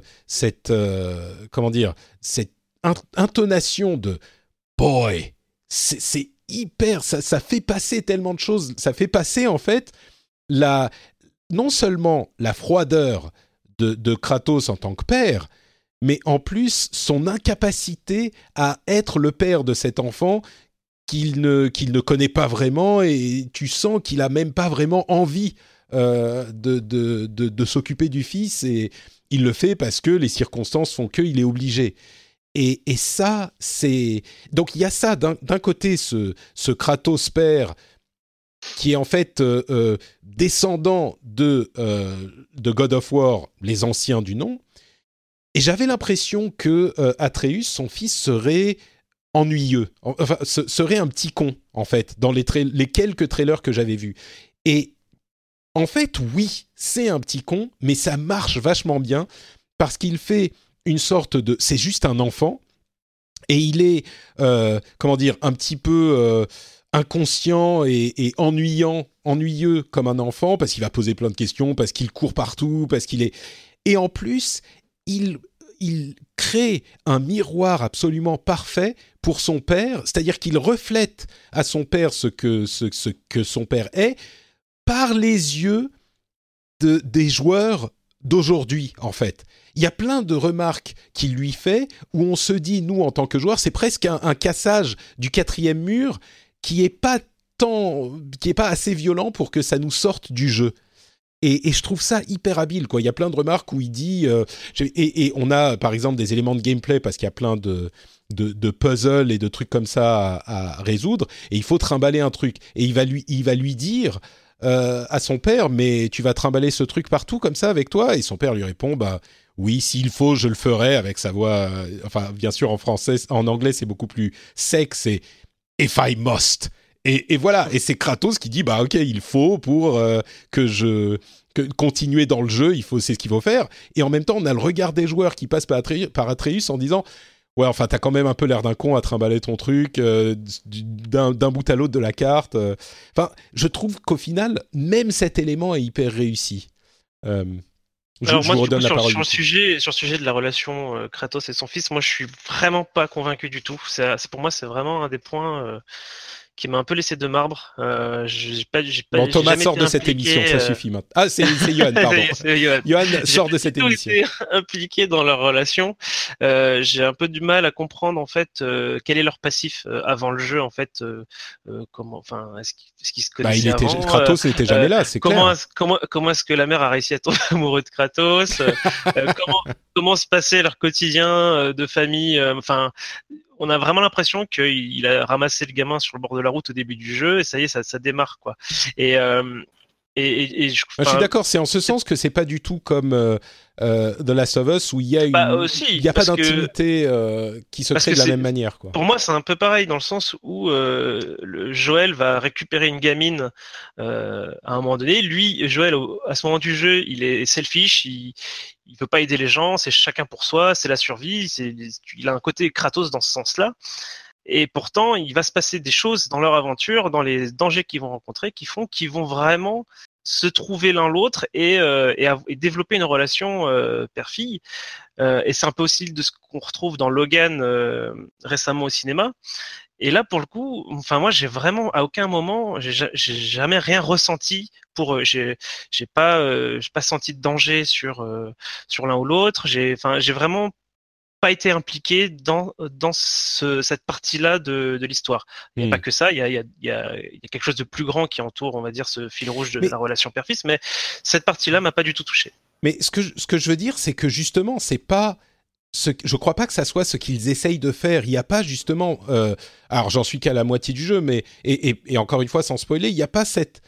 intonation de boy, c'est hyper, ça fait passer tellement de choses, ça fait passer en fait non seulement la froideur de Kratos en tant que père, mais en plus son incapacité à être le père de cet enfant qu'il ne connaît pas vraiment, et tu sens qu'il a même pas vraiment envie de s'occuper du fils, et il le fait parce que les circonstances font qu'il est obligé. Et ça, c'est... Donc il y a ça, d'un côté, ce Kratos père, qui est en fait descendant de God of War, les anciens du nom, et j'avais l'impression que Atreus, son fils, serait ennuyeux, enfin serait un petit con en fait dans les quelques trailers que j'avais vus. Et en fait, oui, c'est un petit con, mais ça marche vachement bien parce qu'il fait une sorte de... C'est juste un enfant, et il est, comment dire, un petit peu inconscient et ennuyeux comme un enfant, parce qu'il va poser plein de questions, parce qu'il court partout, parce qu'il est... Et en plus, il crée un miroir absolument parfait pour son père, c'est-à-dire qu'il reflète à son père ce que son père est, par les yeux des joueurs d'aujourd'hui, en fait. Il y a plein de remarques qu'il lui fait où on se dit, nous, en tant que joueurs, c'est presque un cassage du quatrième mur qui est pas assez violent pour que ça nous sorte du jeu. Et je trouve ça hyper habile, quoi. Il y a plein de remarques où il dit... et on a, par exemple, des éléments de gameplay parce qu'il y a plein de puzzles et de trucs comme ça à résoudre. Et il faut trimballer un truc. Et il va lui dire à son père, mais tu vas trimballer ce truc partout comme ça avec toi? Et son père lui répond, bah oui, s'il faut, je le ferai, avec sa voix... enfin, bien sûr, en anglais, c'est beaucoup plus sec, c'est « if I must ». Et voilà, et c'est Kratos qui dit, bah ok, il faut pour continuer dans le jeu, c'est ce qu'il faut faire. Et en même temps, on a le regard des joueurs qui passent par Atreus en disant, ouais, enfin, t'as quand même un peu l'air d'un con à trimballer ton truc d'un bout à l'autre de la carte. Enfin, je trouve qu'au final, même cet élément est hyper réussi. Alors je moi, vous du coup, redonne la parole. sur le sujet de la relation Kratos et son fils, moi, je suis vraiment pas convaincu du tout. Pour moi, c'est vraiment un des points qui m'a un peu laissé de marbre. Bon, Thomas jamais sort été de cette impliqué, émission, ça suffit maintenant. Ah, c'est Johan, pardon. c'est Johan. Johan sort de cette J'ai pas émission. été impliqué dans leur relation. J'ai un peu du mal à comprendre en fait quel est leur passif avant le jeu en fait. Comment, enfin, est-ce qu'ils se connaissaient avant Kratos n'était jamais là, c'est clair. Comment est-ce que la mère a réussi à tomber amoureux de Kratos comment se passait leur quotidien de famille enfin, on a vraiment l'impression qu'il a ramassé le gamin sur le bord de la route au début du jeu et ça y est, ça démarre quoi. Et je suis d'accord, c'est en ce sens que c'est pas du tout comme The Last of Us où il y a il y a pas d'intimité qui se crée de la même manière, quoi. Pour moi, c'est un peu pareil dans le sens où Joël va récupérer une gamine à un moment donné. Lui, Joël, à ce moment du jeu, il est selfish, il veut pas aider les gens, c'est chacun pour soi, c'est la survie. Il a un côté Kratos dans ce sens-là. Et pourtant, il va se passer des choses dans leur aventure, dans les dangers qu'ils vont rencontrer, qui font qu'ils vont vraiment se trouver l'un l'autre et développer une relation père-fille. Et c'est un peu aussi de ce qu'on retrouve dans Logan récemment au cinéma. Et là, pour le coup, enfin moi, j'ai vraiment à aucun moment, j'ai jamais rien ressenti pour eux. J'ai pas senti de danger sur l'un ou l'autre. J'ai vraiment pas été impliqué dans cette partie-là de l'histoire. Il n'y a pas que ça, il y a quelque chose de plus grand qui entoure, on va dire, ce fil rouge de la relation père-fils, mais cette partie-là m'a pas du tout touché. Mais ce que je veux dire, c'est que justement, c'est pas je crois pas que ça soit ce qu'ils essayent de faire. Il n'y a pas justement... alors, j'en suis qu'à la moitié du jeu, mais... Et encore une fois, sans spoiler, il n'y a pas cette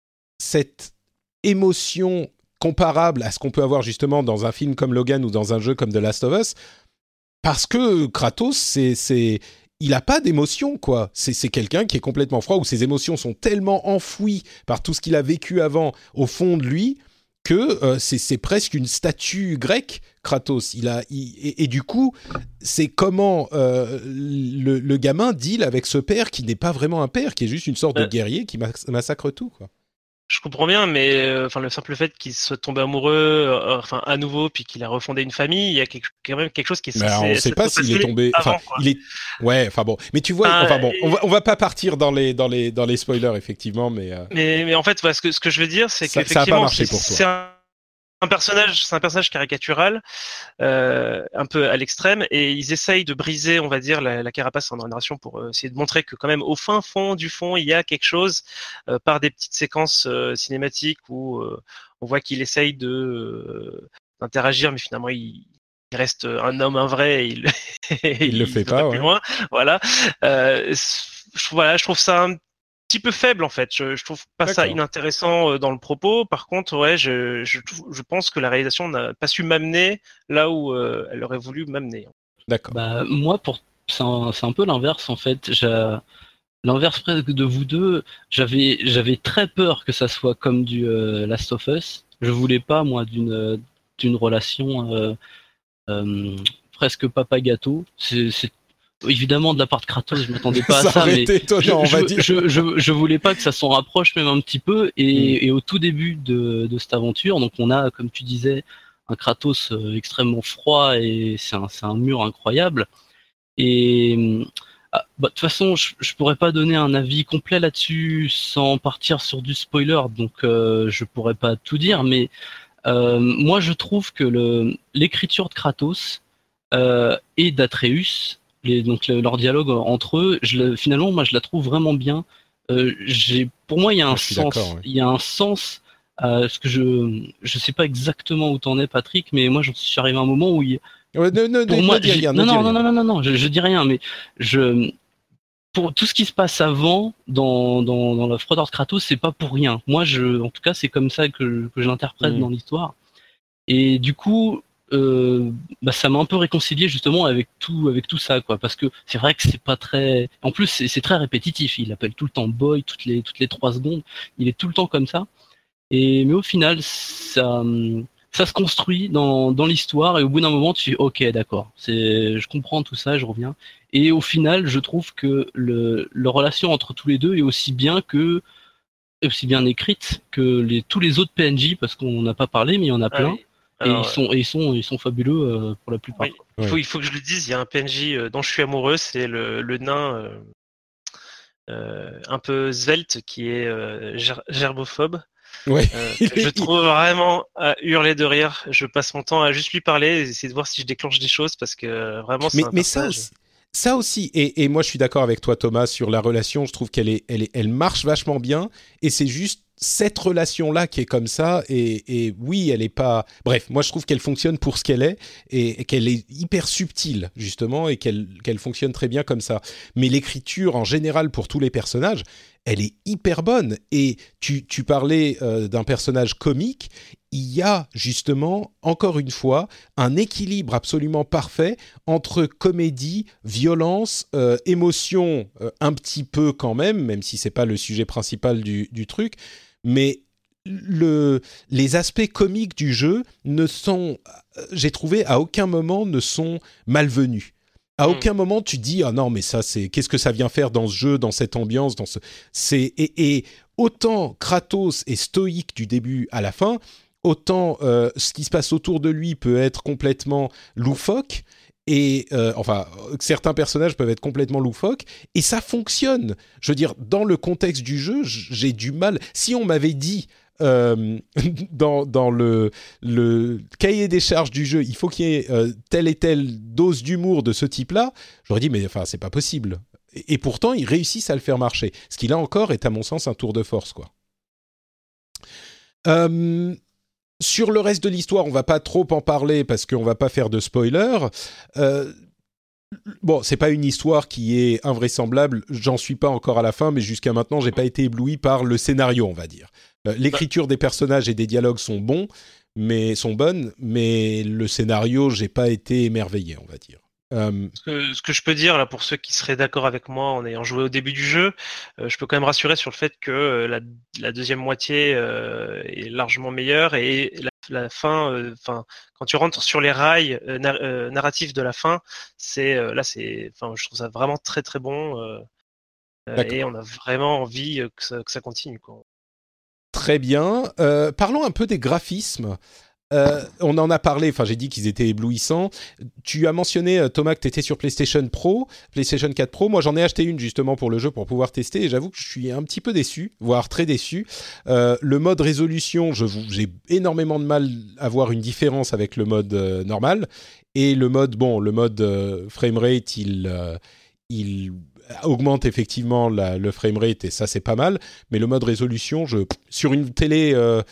émotion comparable à ce qu'on peut avoir justement dans un film comme Logan ou dans un jeu comme The Last of Us, parce que Kratos, il n'a pas d'émotion, quoi. C'est quelqu'un qui est complètement froid, où ses émotions sont tellement enfouies par tout ce qu'il a vécu avant au fond de lui, que c'est presque une statue grecque, Kratos. Et du coup, c'est comment le gamin deal avec ce père qui n'est pas vraiment un père, qui est juste une sorte de guerrier qui massacre tout, quoi. Je comprends bien, mais le simple fait qu'il soit tombé amoureux, à nouveau, puis qu'il a refondé une famille, il y a quand même quelque chose qui est. On ne sait pas s'il est tombé. Ouais, enfin bon. Mais tu vois, on va pas partir dans les spoilers effectivement, mais. Mais en fait, ce que je veux dire, c'est qu'effectivement, ça a pas marché pour toi. C'est un personnage caricatural, un peu à l'extrême, et ils essayent de briser, on va dire, la carapace en narration pour essayer de montrer que quand même au fin fond du fond, il y a quelque chose par des petites séquences cinématiques où on voit qu'il essaye d'interagir, mais finalement il reste un homme, un vrai, et il le fait pas, plus loin. Voilà. Je trouve ça un petit peu faible en fait. Je trouve pas ça inintéressant dans le propos. Par contre, ouais, je pense que la réalisation n'a pas su m'amener là où elle aurait voulu m'amener. D'accord. Bah moi, c'est un peu l'inverse en fait. L'inverse presque de vous deux. J'avais très peur que ça soit comme du Last of Us. Je voulais pas moi d'une relation presque papa gâteau. évidemment de la part de Kratos, je m'attendais pas à Ça ça, aurait mais été étonnant, on va dire. je voulais pas que ça s'en rapproche même un petit peu. Et au tout début de cette aventure, donc on a, comme tu disais, un Kratos extrêmement froid et c'est un mur incroyable. Et de toute façon, je pourrais pas donner un avis complet là-dessus sans partir sur du spoiler, donc je pourrais pas tout dire, mais moi je trouve que l'écriture de Kratos et d'Atreus, leur dialogue entre eux, finalement moi je la trouve vraiment bien. Pour moi il y a un sens, ouais. il y a un sens. Ce que je sais pas exactement où t'en es, Patrick, mais moi j'en suis arrivé à un moment où Ouais, ne dis rien. Non, je dis rien, mais pour tout ce qui se passe avant dans la Froideur de Kratos, c'est pas pour rien. Moi, en tout cas, c'est comme ça que je l'interprète dans l'histoire. Et du coup, ça m'a un peu réconcilié justement avec tout ça, quoi. Parce que c'est vrai que c'est pas très. En plus, c'est très répétitif. Il appelle tout le temps Boy toutes les 3 secondes. Il est tout le temps comme ça. Mais au final, ça se construit dans l'histoire et au bout d'un moment tu dis ok, d'accord, je comprends tout ça, je reviens. Et au final je trouve que leur relation entre tous les deux est aussi bien écrite que tous les autres PNJ, parce qu'on n'a pas parlé mais il y en a plein. Oui. Alors, et ils sont fabuleux pour la plupart. Oui. Il faut que je le dise, il y a un PNJ dont je suis amoureux, c'est le nain un peu svelte qui est gerbophobe. Ouais. Je trouve vraiment à hurler de rire. Je passe mon temps à juste lui parler et essayer de voir si je déclenche des choses parce que vraiment c'est un personnage. Ça aussi, et moi je suis d'accord avec toi Thomas sur la relation, je trouve elle marche vachement bien et c'est juste cette relation-là qui est comme ça et oui, elle est pas... Bref, moi je trouve qu'elle fonctionne pour ce qu'elle est et qu'elle est hyper subtile justement et qu'elle fonctionne très bien comme ça. Mais l'écriture en général pour tous les personnages, elle est hyper bonne et tu parlais d'un personnage comique, il y a justement, encore une fois, un équilibre absolument parfait entre comédie, violence, émotion un petit peu quand même si c'est pas le sujet principal du truc, mais les aspects comiques du jeu j'ai trouvé, à aucun moment ne sont malvenus. À aucun moment tu dis ah non mais ça c'est qu'est-ce que ça vient faire dans ce jeu, dans cette ambiance, et autant Kratos est stoïque du début à la fin, autant ce qui se passe autour de lui peut être complètement loufoque. Et certains personnages peuvent être complètement loufoques et ça fonctionne. Je veux dire, dans le contexte du jeu, j'ai du mal. Si on m'avait dit dans le cahier des charges du jeu, il faut qu'il y ait telle et telle dose d'humour de ce type-là, j'aurais dit mais enfin c'est pas possible. Et pourtant ils réussissent à le faire marcher. Ce qui là encore est à mon sens un tour de force, quoi. Sur le reste de l'histoire, on va pas trop en parler parce qu'on va pas faire de spoiler. Bon, c'est pas une histoire qui est invraisemblable, j'en suis pas encore à la fin, mais jusqu'à maintenant, j'ai pas été ébloui par le scénario, on va dire. L'écriture des personnages et des dialogues sont bonnes, mais le scénario, j'ai pas été émerveillé, on va dire. Ce que je peux dire là pour ceux qui seraient d'accord avec moi en ayant joué au début du jeu, je peux quand même rassurer sur le fait que la deuxième moitié est largement meilleure et la fin, quand tu rentres sur les rails narratifs de la fin, je trouve ça vraiment très très bon et on a vraiment envie que ça continue, quoi. Très bien. Parlons un peu des graphismes. On en a parlé, j'ai dit qu'ils étaient éblouissants. Tu as mentionné, Thomas, que tu étais sur PlayStation 4 Pro. Moi, j'en ai acheté une justement pour le jeu, pour pouvoir tester, et j'avoue que je suis un petit peu déçu, voire très déçu. Le mode résolution, j'ai énormément de mal à voir une différence avec le mode normal. Et le mode framerate, il augmente effectivement le framerate et ça c'est pas mal, mais le mode résolution sur une télé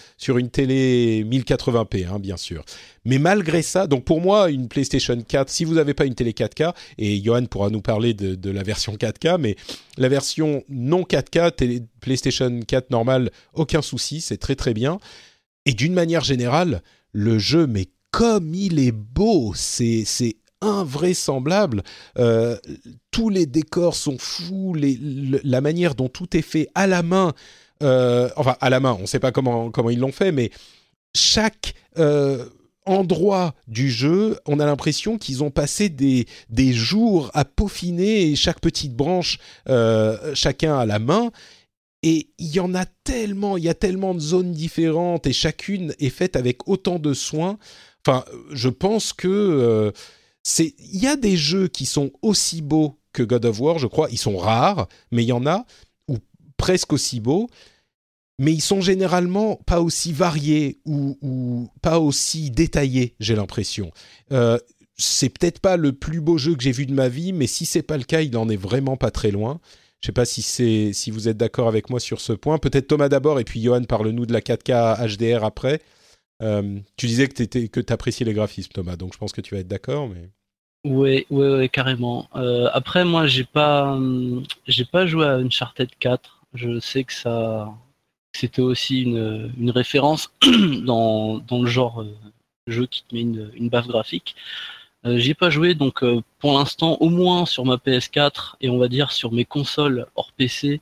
1080p bien sûr. Mais malgré ça, donc pour moi une PlayStation 4, si vous n'avez pas une télé 4K, et Johan pourra nous parler de la version 4K, mais la version non 4K PlayStation 4 normale, aucun souci, c'est très très bien. Et d'une manière générale, le jeu, mais comme il est beau, c'est invraisemblable. Tous les décors sont fous, la manière dont tout est fait à la main, à la main, on ne sait pas comment ils l'ont fait, mais chaque endroits du jeu, on a l'impression qu'ils ont passé des jours à peaufiner chaque petite branche, chacun à la main. Et il y a tellement de zones différentes et chacune est faite avec autant de soin. Enfin, je pense que il y a des jeux qui sont aussi beaux que God of War, je crois. Ils sont rares, mais il y en a, ou presque aussi beaux. Mais ils sont généralement pas aussi variés ou pas aussi détaillés, j'ai l'impression. C'est peut-être pas le plus beau jeu que j'ai vu de ma vie, mais si c'est pas le cas, il en est vraiment pas très loin. Je sais pas si vous êtes d'accord avec moi sur ce point. Peut-être Thomas d'abord, et puis Johan, parle-nous de la 4K HDR après. Tu disais que t'appréciais les graphismes, Thomas, donc je pense que tu vas être d'accord, mais... Ouais, carrément. Après, moi, j'ai pas joué à Uncharted 4. Je sais que c'était aussi une référence dans le genre jeu qui te met une baffe graphique. J'y ai pas joué, donc pour l'instant, au moins sur ma PS4 et on va dire sur mes consoles hors PC,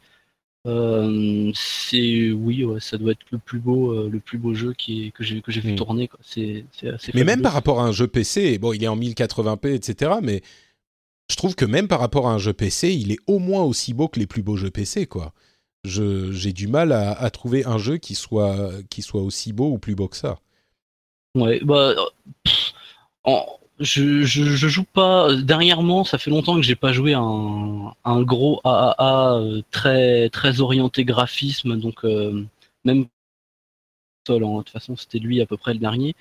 ça doit être le plus beau jeu que j'ai vu tourner, quoi. C'est assez mais fabuleux. même par rapport à un jeu PC, bon, il est en 1080p, etc., mais je trouve que même par rapport à un jeu PC, il est au moins aussi beau que les plus beaux jeux PC, quoi. J'ai du mal à trouver un jeu qui soit aussi beau ou plus beau que ça. Ouais, bah, je joue pas. Dernièrement, ça fait longtemps que j'ai pas joué un gros AAA très très orienté graphisme, donc même de toute façon c'était lui à peu près le dernier.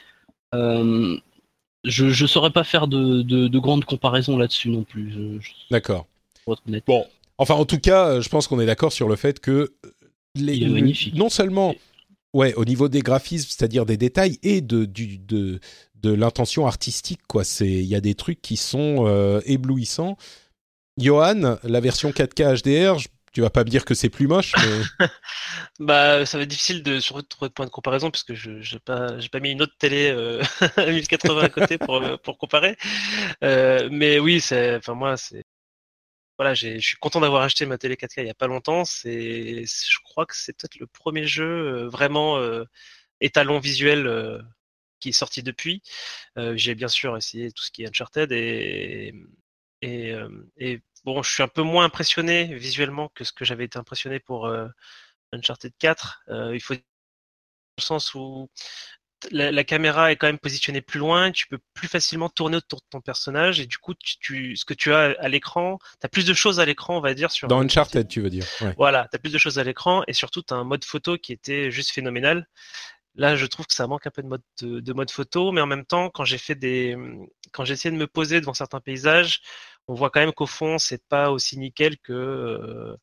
Je saurais pas faire de grandes comparaisons là-dessus non plus. D'accord. Pour être honnête. Bon, enfin en tout cas, je pense qu'on est d'accord sur le fait que il est magnifique. Non seulement, ouais, au niveau des graphismes, c'est-à-dire des détails et de l'intention artistique, quoi. Il y a des trucs qui sont éblouissants. Johan, la version 4K HDR, tu vas pas me dire que c'est plus moche, mais... Bah, ça va être difficile de trouver de point de comparaison puisque j'ai pas mis une autre télé à 1080 à côté pour comparer. Mais oui, moi, voilà, je suis content d'avoir acheté ma télé 4K il y a pas longtemps. Je crois que c'est peut-être le premier jeu vraiment étalon visuel qui est sorti depuis. J'ai bien sûr essayé tout ce qui est Uncharted et bon, je suis un peu moins impressionné visuellement que ce que j'avais été impressionné pour Uncharted 4. Il faut dire dans le sens où la caméra est quand même positionnée plus loin, tu peux plus facilement tourner autour de ton personnage et du coup, ce que tu as à l'écran, tu as plus de choses à l'écran, on va dire. Dans Uncharted, tu veux dire. Ouais. Voilà, tu as plus de choses à l'écran et surtout, tu as un mode photo qui était juste phénoménal. Là, je trouve que ça manque un peu de mode photo, mais en même temps, quand j'ai essayé de me poser devant certains paysages, on voit quand même qu'au fond, c'est pas aussi nickel que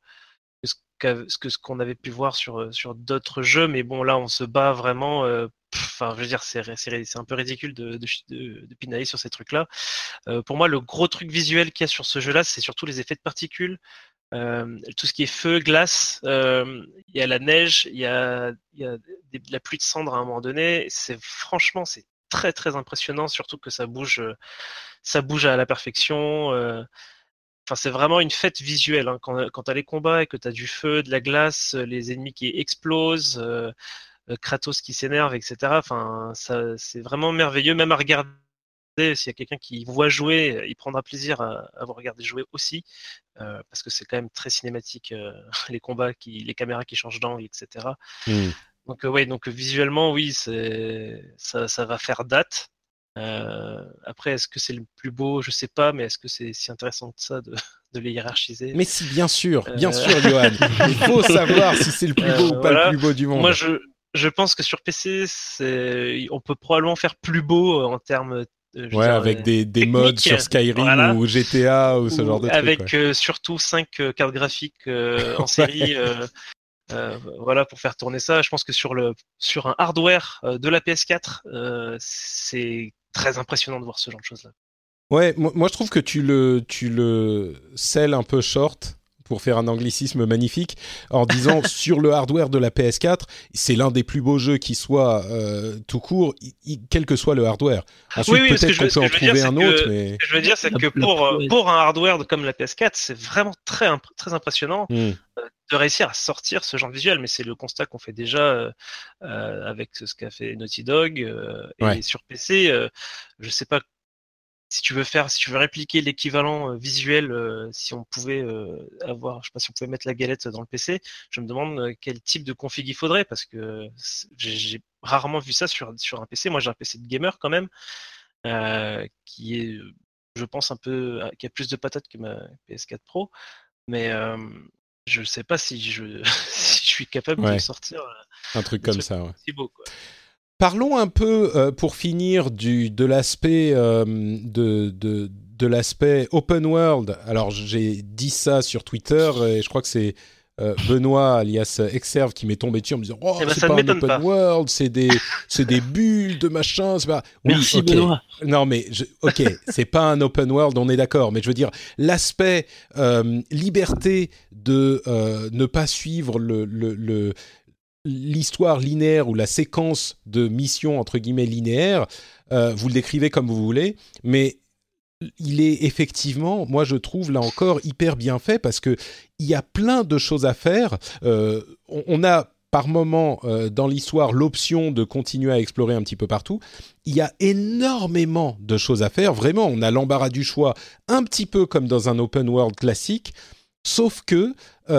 ce qu'on avait pu voir sur d'autres jeux. Mais bon, là, on se bat vraiment. Enfin, je veux dire, c'est un peu ridicule de pinailler sur ces trucs-là. Pour moi, le gros truc visuel qu'il y a sur ce jeu-là, c'est surtout les effets de particules. Tout ce qui est feu, glace, il y a la neige, il y a de la pluie de cendres à un moment donné. Franchement, c'est très très impressionnant, surtout que ça bouge à la perfection. Enfin, c'est vraiment une fête visuelle, hein. Quand t'as les combats et que t'as du feu, de la glace, les ennemis qui explosent, Kratos qui s'énerve, etc. Enfin, c'est vraiment merveilleux, même à regarder. S'il y a quelqu'un qui voit jouer, il prendra plaisir à vous regarder jouer aussi, parce que c'est quand même très cinématique, les combats, les caméras qui changent d'angle, etc. Donc donc visuellement, oui, ça va faire date. Après, est-ce que c'est le plus beau? Je sais pas, mais est-ce que c'est si intéressant que ça de les hiérarchiser? Mais si, bien sûr, Johan. Il faut savoir si c'est le plus beau ou pas le plus beau du monde. Moi, je pense que sur PC, on peut probablement faire plus beau en termes avec des mods sur Skyrim ou GTA ou ce genre de trucs. Avec surtout 5 cartes graphiques en série, voilà, pour faire tourner ça. Je pense que sur un hardware de la PS4, c'est très impressionnant de voir ce genre de choses-là. Ouais, moi je trouve que tu le sell un peu short pour faire un anglicisme magnifique, en disant sur le hardware de la PS4, c'est l'un des plus beaux jeux qui soit tout court, quel que soit le hardware. Ensuite, peut-être qu'on peut en trouver un autre, mais... Ce que je veux dire, c'est que pour un hardware comme la PS4, c'est vraiment très, très impressionnant. de réussir à sortir ce genre de visuel, mais c'est le constat qu'on fait déjà avec ce qu'a fait Naughty Dog et sur PC. Je sais pas si tu veux répliquer l'équivalent visuel, si on pouvait je sais pas si on pouvait mettre la galette dans le PC. Je me demande quel type de config il faudrait parce que j'ai rarement vu ça sur un PC. Moi, j'ai un PC de gamer quand même qui est, je pense qui a plus de patates que ma PS4 Pro, mais je sais pas si je suis capable de sortir un truc comme ça. Ouais. Si beau, quoi. Parlons un peu, pour finir, de l'aspect de l'aspect open world. Alors, j'ai dit ça sur Twitter et je crois que c'est Benoît, alias Exerve, qui m'est tombé dessus en me disant « Oh, c'est pas un open world, c'est des bulles de machin. » Oui, merci, okay. Benoît. Non, mais ok, c'est pas un open world, on est d'accord. Mais je veux dire, l'aspect liberté de ne pas suivre l'histoire linéaire ou la séquence de missions entre guillemets linéaires, vous le décrivez comme vous voulez, mais il est effectivement, moi je trouve là encore hyper bien fait parce que il y a plein de choses à faire. On a par moment dans l'histoire l'option de continuer à explorer un petit peu partout. Il y a énormément de choses à faire. Vraiment, on a l'embarras du choix, un petit peu comme dans un open world classique, sauf que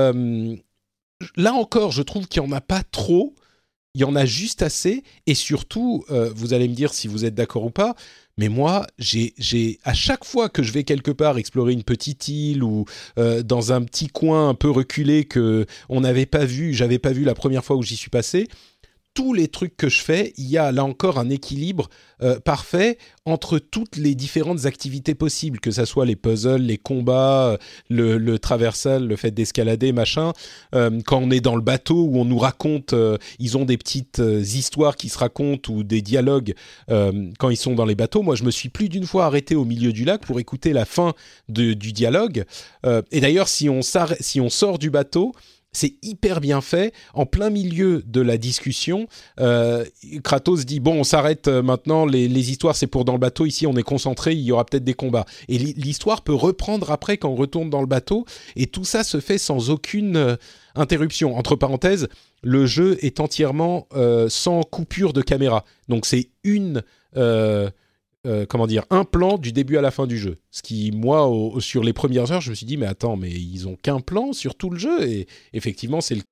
là encore, je trouve qu'il n'y en a pas trop, il y en a juste assez, et surtout, vous allez me dire si vous êtes d'accord ou pas, mais moi, j'ai à chaque fois que je vais quelque part explorer une petite île ou dans un petit coin un peu reculé que j'avais pas vu la première fois où j'y suis passé, tous les trucs que je fais, il y a là encore un équilibre parfait entre toutes les différentes activités possibles, que ça soit les puzzles, les combats, le traversal, le fait d'escalader, machin. Quand on est dans le bateau où on nous raconte, ils ont des petites histoires qui se racontent ou des dialogues quand ils sont dans les bateaux. Moi, je me suis plus d'une fois arrêté au milieu du lac pour écouter la fin du dialogue. Et d'ailleurs, si on sort du bateau, c'est hyper bien fait. En plein milieu de la discussion, Kratos dit « Bon, on s'arrête maintenant, les histoires, c'est pour dans le bateau. Ici, on est concentré, il y aura peut-être des combats. » Et l'histoire peut reprendre après quand on retourne dans le bateau. Et tout ça se fait sans aucune interruption. Entre parenthèses, le jeu est entièrement sans coupure de caméra. Donc, c'est un plan du début à la fin du jeu. Ce qui, moi, sur les premières heures, je me suis dit, mais attends, mais ils ont qu'un plan sur tout le jeu. Et effectivement, c'est le...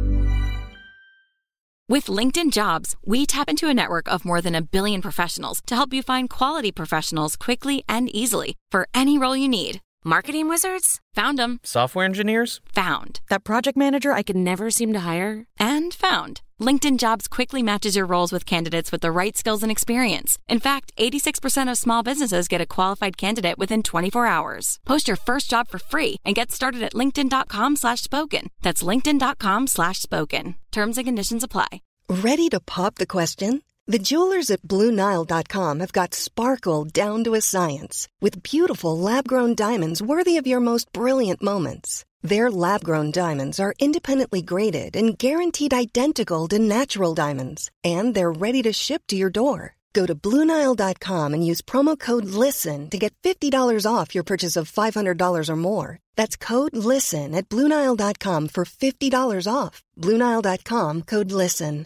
With LinkedIn Jobs, we tap into a network of more than 1 billion professionals to help you find quality professionals quickly and easily for any role you need. Marketing wizards? Found them. Software engineers? Found. That project manager I could never seem to hire? And found. LinkedIn Jobs quickly matches your roles with candidates with the right skills and experience. In fact, 86% of small businesses get a qualified candidate within 24 hours. Post your first job for free and get started at linkedin.com/spoken. That's linkedin.com/spoken. Terms and conditions apply. Ready to pop the question? The jewelers at BlueNile.com have got sparkle down to a science with beautiful lab-grown diamonds worthy of your most brilliant moments. Their lab-grown diamonds are independently graded and guaranteed identical to natural diamonds. And they're ready to ship to your door. Go to BlueNile.com and use promo code LISTEN to get $50 off your purchase of $500 or more. That's code LISTEN at BlueNile.com for $50 off. BlueNile.com, code LISTEN.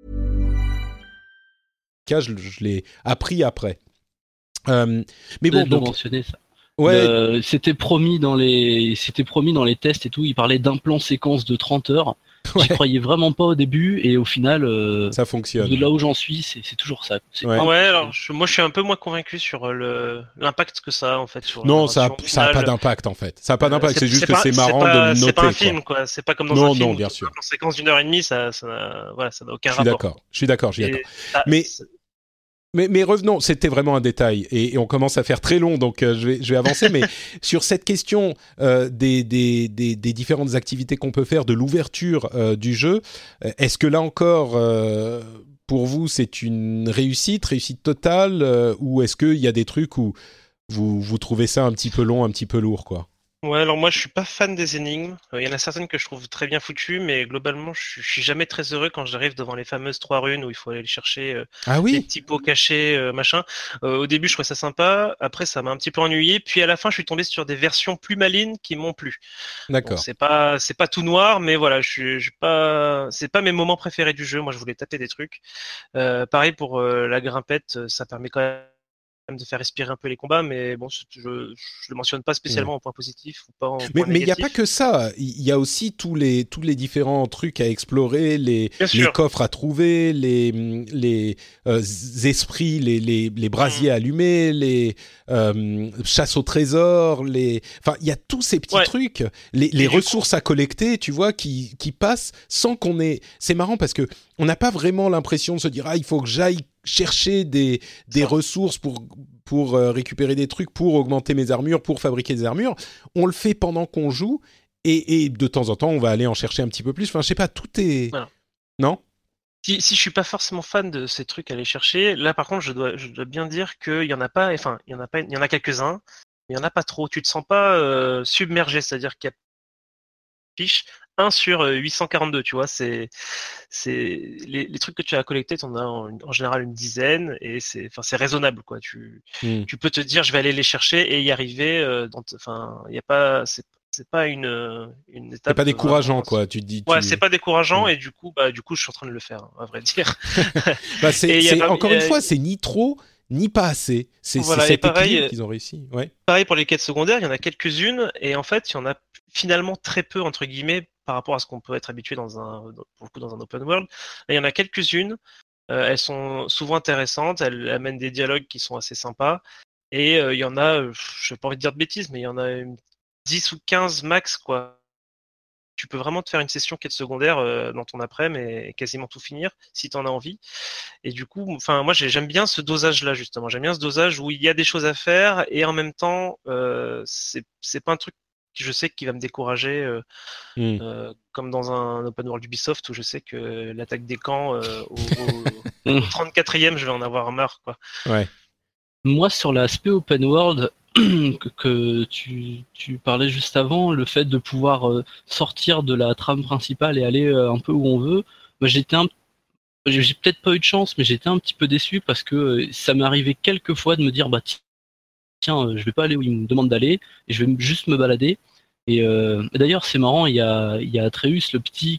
Je l'ai appris après. Mais bon, donc... mentionner ça. Ouais. C'était promis dans les tests et tout. Il parlait d'un plan séquence de 30 heures. Ouais. J'y croyais vraiment pas au début et au final, ça fonctionne. De là où j'en suis, c'est toujours ça. Alors moi je suis un peu moins convaincu sur l'impact que ça a en fait. Non, ça a pas d'impact en fait. Ça a pas d'impact. C'est juste que c'est marrant de le noter. C'est pas un film quoi. C'est pas comme dans un film. Non, bien sûr. En séquence d'1h30, ça n'a aucun rapport. Je suis d'accord. Mais revenons, c'était vraiment un détail et on commence à faire très long, donc je vais avancer. Mais sur cette question des différentes activités qu'on peut faire, de l'ouverture du jeu, est-ce que là encore, pour vous, c'est une réussite totale, ou est-ce qu'il y a des trucs où vous trouvez ça un petit peu long, un petit peu lourd, quoi ? Ouais, alors moi je suis pas fan des énigmes. Il y en a certaines que je trouve très bien foutues, mais globalement je suis jamais très heureux quand j'arrive devant les fameuses 3 runes où il faut aller chercher Ah les oui? petits pots cachés, machin. Au début je trouvais ça sympa, après ça m'a un petit peu ennuyé, puis à la fin je suis tombé sur des versions plus malines qui m'ont plu. Donc D'accord. c'est pas tout noir, mais voilà, je suis pas, c'est pas mes moments préférés du jeu. Moi je voulais taper des trucs. Pareil pour la grimpette, ça permet quand même de faire respirer un peu les combats, mais bon, je le mentionne pas Ouais. spécialement en point positif ou pas en Mais point il n'y a pas négatif. que ça. Il y a aussi tous les différents trucs à explorer, Bien les sûr. coffres à trouver, les esprits, les Mm. brasiers allumés, les chasses au trésor, enfin, il y a tous ces petits Ouais. trucs, les Et du coup, ressources à collecter, tu vois, qui passent sans qu'on ait. C'est marrant parce que on n'a pas vraiment l'impression de se dire, ah, il faut que j'aille chercher des ça. ressources pour récupérer des trucs, pour augmenter mes armures, pour fabriquer des armures. On le fait pendant qu'on joue et de temps en temps, on va aller en chercher un petit peu plus. Enfin, je sais pas, tout est... Voilà. Non? Si je suis pas forcément fan de ces trucs à aller chercher, là par contre, je dois bien dire qu'il y en a pas, enfin, il y en a quelques-uns, mais il y en a pas trop. Tu te sens pas submergé, c'est-à-dire qu'il y a fiche 1 sur 842, tu vois, c'est les trucs que tu as collectés, tu en as en général une dizaine et c'est raisonnable quoi. Hmm. Tu peux te dire je vais aller les chercher et y arriver enfin, il y a pas c'est pas une C'est étape pas décourageant, vraiment. quoi. Tu te dis, Ouais, c'est pas décourageant Ouais. et du coup je suis en train de le faire, hein, à vrai dire. Bah, Et encore une fois, c'est ni trop, ni pas assez. C'est voilà, et cet pareil, équilibre qu'ils ont réussi. Ouais. pareil pour les quêtes secondaires, il y en a quelques-unes, et en fait, il y en a finalement très peu, entre guillemets, par rapport à ce qu'on peut être habitué pour le coup, dans un open world. Et il y en a quelques-unes, elles sont souvent intéressantes, elles amènent des dialogues qui sont assez sympas, et il y en a, je n'ai pas envie de dire de bêtises, mais il y en a 10 ou 15 max, quoi. Tu peux vraiment te faire une session quête secondaire dans ton après-midi et quasiment tout finir si tu en as envie. Et du coup, enfin, moi, j'aime bien ce dosage-là, justement. J'aime bien ce dosage où il y a des choses à faire et en même temps, c'est pas un truc que je sais qui va me décourager, Hmm. comme dans un open world Ubisoft où je sais que l'attaque des camps, au 34e, je vais en avoir marre, quoi. Ouais. Moi, sur l'aspect open world que tu parlais juste avant, le fait de pouvoir sortir de la trame principale et aller un peu où on veut, bah, j'ai peut-être pas eu de chance, mais j'étais un petit peu déçu parce que ça m'est arrivé quelques fois de me dire, bah tiens, je vais pas aller où il me demande d'aller et je vais juste me balader. Et d'ailleurs, c'est marrant, il y a Atreus, le petit,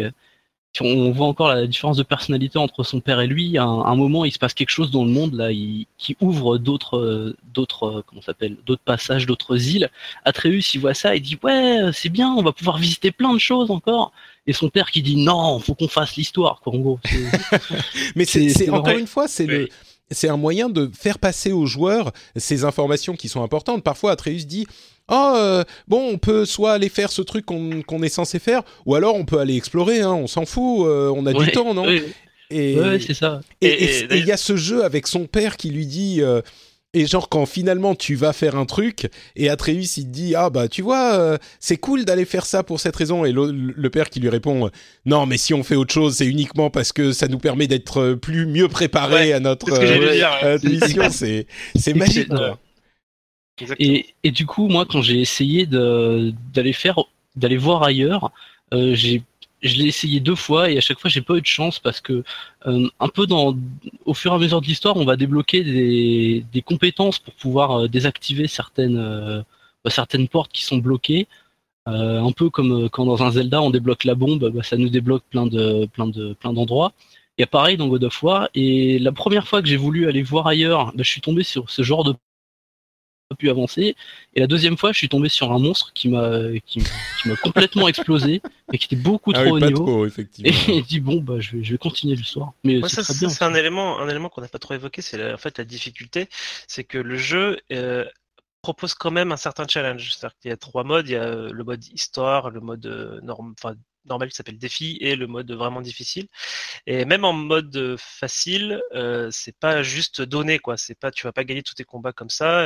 on voit encore la différence de personnalité entre son père et lui. À un moment, il se passe quelque chose dans le monde là, qui ouvre comment ça s'appelle, d'autres passages, d'autres îles. Atreus, il voit ça, il dit ouais, c'est bien, on va pouvoir visiter plein de choses encore. Et son père qui dit non, faut qu'on fasse l'histoire, quoi. En gros, Mais c'est c'est encore vrai. une fois, c'est un moyen de faire passer aux joueurs ces informations qui sont importantes. Parfois, Atreus dit, oh, bon, on peut soit aller faire ce truc qu'on est censé faire, ou alors on peut aller explorer, hein, on s'en fout, on a du Ouais, temps, non? ouais, ouais, Et c'est ça. Et il y d'ailleurs, a ce jeu avec son père qui lui dit, et genre quand finalement tu vas faire un truc, et Atreus il te dit, ah bah tu vois, c'est cool d'aller faire ça pour cette raison, et le père qui lui répond, non mais si on fait autre chose, c'est uniquement parce que ça nous permet d'être mieux préparé ouais, à notre c'est ce que j'allais Ouais, dire. mission, c'est magique ça. quoi. Exactement. Et du coup, moi, quand j'ai essayé d'aller voir ailleurs, je l'ai essayé 2 fois et à chaque fois, j'ai pas eu de chance parce que un peu au fur et à mesure de l'histoire, on va débloquer des compétences pour pouvoir désactiver certaines portes qui sont bloquées. Un peu comme quand dans un Zelda, on débloque la bombe, bah, ça nous débloque plein d'endroits. Il y a pareil dans God of War. Et la première fois que j'ai voulu aller voir ailleurs, bah, je suis tombé sur ce genre de pas pu avancer. Et la deuxième fois, je suis tombé sur un monstre qui m'a complètement explosé et qui était beaucoup Ah oui, trop haut pas niveau. trop Et effectivement. j'ai dit bon bah je vais continuer l'histoire. Mais Ouais, c'est ça, très bien c'est aussi. un élément qu'on n'a pas trop évoqué, c'est en fait la difficulté, c'est que le jeu propose quand même un certain challenge. C'est-à-dire qu'il y a 3 modes, il y a le mode histoire, le mode normal qui s'appelle défi et le mode vraiment difficile. Et même en mode facile, c'est pas juste donné quoi. C'est pas, tu vas pas gagner tous tes combats comme ça.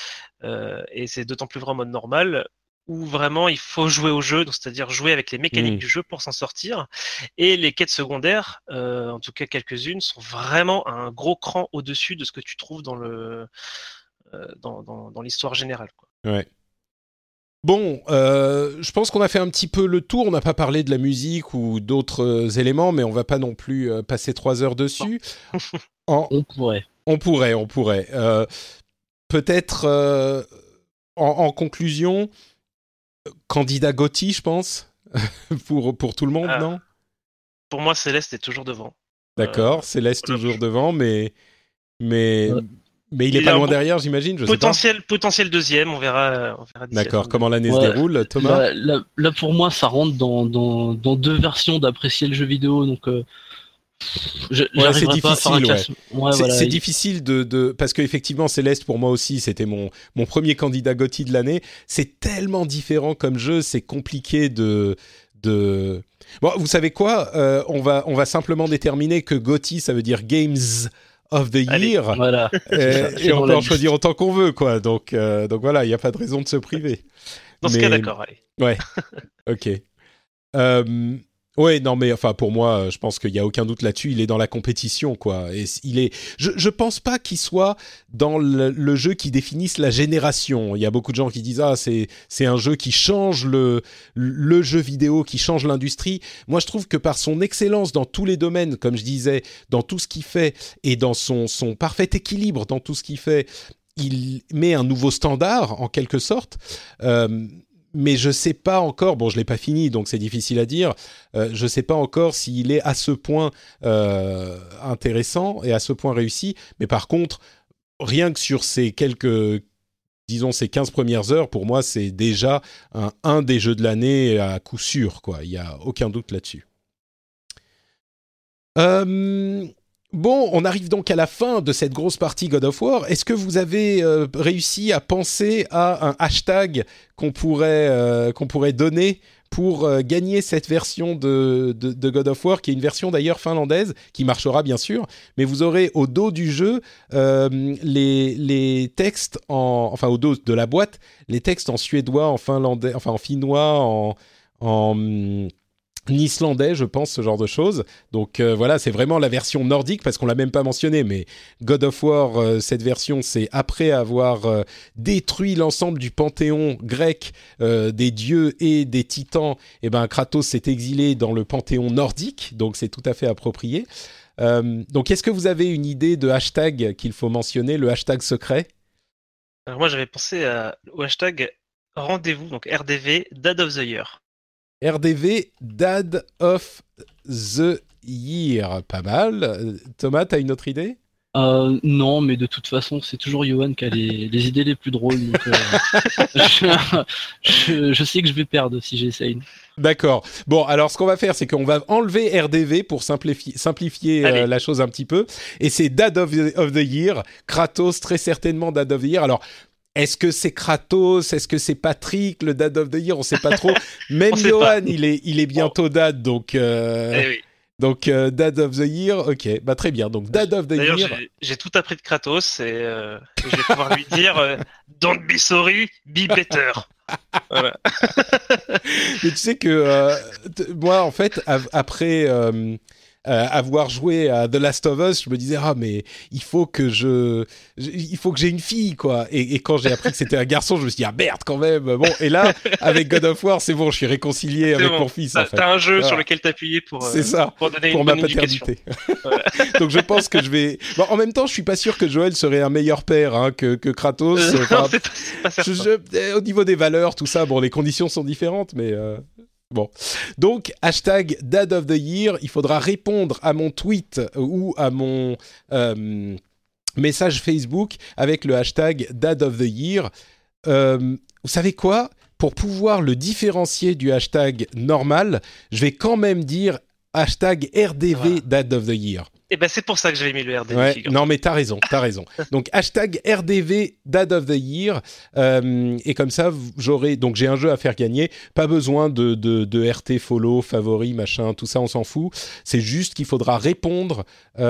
Et c'est d'autant plus vrai en mode normal où vraiment il faut jouer au jeu, donc c'est-à-dire jouer avec les mécaniques Hmm. du jeu pour s'en sortir. Et les quêtes secondaires, en tout cas quelques-unes, sont vraiment un gros cran au-dessus de ce que tu trouves dans l'histoire générale, quoi. Ouais. Bon, je pense qu'on a fait un petit peu le tour. On n'a pas parlé de la musique ou d'autres éléments, mais on va pas non plus passer 3 heures dessus. On pourrait. On pourrait. Peut-être en conclusion, candidat GOTY, je pense, pour tout le monde, non ? Pour moi, Céleste est toujours devant. D'accord, Céleste toujours devant, mais il est pas loin derrière, j'imagine. Potentiel deuxième, on verra D'accord, comment l'année se déroule, Thomas ? Là, pour moi, ça rentre dans deux versions d'apprécier le jeu vidéo, donc c'est difficile. C'est difficile difficile parce qu'effectivement, Céleste, pour moi aussi, c'était mon premier candidat GOTY de l'année. C'est tellement différent comme jeu, c'est compliqué de... Bon, vous savez quoi ? On va simplement déterminer que GOTY, ça veut dire Games of the Year. Allez, voilà. Et on peut en choisir autant qu'on veut, quoi. Donc voilà, il n'y a pas de raison de se priver. Dans ce cas, d'accord, allez. Ouais, ok. Ouais, non, mais enfin, pour moi, je pense qu'il n'y a aucun doute là-dessus. Il est dans la compétition, quoi. Et je pense pas qu'il soit dans le jeu qui définisse la génération. Il y a beaucoup de gens qui disent c'est un jeu qui change le jeu vidéo, qui change l'industrie. Moi, je trouve que par son excellence dans tous les domaines, comme je disais, dans tout ce qu'il fait et dans son parfait équilibre dans tout ce qu'il fait, il met un nouveau standard en quelque sorte. Mais je sais pas encore, bon je l'ai pas fini donc c'est difficile à dire, je sais pas encore s'il est à ce point intéressant et à ce point réussi, mais par contre, rien que sur ces ces 15 premières heures, pour moi c'est déjà un des jeux de l'année à coup sûr, quoi. Il y a aucun doute là-dessus. Bon, on arrive donc à la fin de cette grosse partie God of War. Est-ce que vous avez réussi à penser à un hashtag qu'on pourrait donner pour gagner cette version de God of War, qui est une version d'ailleurs finlandaise, qui marchera bien sûr, mais vous aurez au dos du jeu les textes au dos de la boîte, les textes en suédois, en finlandais, enfin en finnois, en islandais, je pense, ce genre de choses. Donc voilà, c'est vraiment la version nordique, parce qu'on l'a même pas mentionné, mais God of War, cette version, c'est après avoir détruit l'ensemble du panthéon grec, des dieux et des titans, et ben Kratos s'est exilé dans le panthéon nordique, donc c'est tout à fait approprié. Donc est-ce que vous avez une idée de hashtag qu'il faut mentionner, le hashtag secret ? Alors moi, j'avais pensé au hashtag rendez-vous, donc RDV, Dad of the Year. RDV, Dad of the Year. Pas mal. Thomas, t'as une autre idée ? Non, mais de toute façon, c'est toujours Johan qui a les idées les plus drôles. Donc, je sais que je vais perdre si j'essaye. D'accord. Bon, alors ce qu'on va faire, c'est qu'on va enlever RDV pour simplifier la chose un petit peu. Et c'est Dad of the Year. Kratos, très certainement Dad of the Year. Alors, est-ce que c'est Kratos ? Est-ce que c'est Patrick, le Dad of the Year ? On sait pas trop. Même Johan, il est bientôt Dad, donc oui. Donc Dad of the Year, ok, bah très bien. Donc Dad of the Year. D'ailleurs, j'ai tout appris de Kratos et je vais pouvoir lui dire Don't be sorry, be better. Voilà. Mais tu sais que moi, en fait, après avoir joué à The Last of Us, je me disais mais il faut que j'ai une fille, quoi. Et quand j'ai appris que c'était un garçon, je me suis dit merde quand même. Bon, et là avec God of War, c'est bon, je suis réconcilié avec mon fils. En fait. T'as un jeu sur lequel t'appuyer pour donner une ma bonne paternité. Donc je pense que je vais. Bon, en même temps, je suis pas sûr que Joël serait un meilleur père que Kratos. Non, c'est pas certain. Au niveau des valeurs, tout ça, bon, les conditions sont différentes, mais. Bon, donc hashtag Dad of the Year, il faudra répondre à mon tweet ou à mon message Facebook avec le hashtag Dad of the Year. Vous savez quoi ? Pour pouvoir le différencier du hashtag normal, je vais quand même dire hashtag RDV Dad of the Year. Et ben c'est pour ça que j'avais mis le RDV. Ouais, non mais t'as raison. Donc hashtag RDV Dad of the Year, et comme ça j'aurai, donc j'ai un jeu à faire gagner, pas besoin de RT follow, favori, machin, tout ça on s'en fout. C'est juste qu'il faudra répondre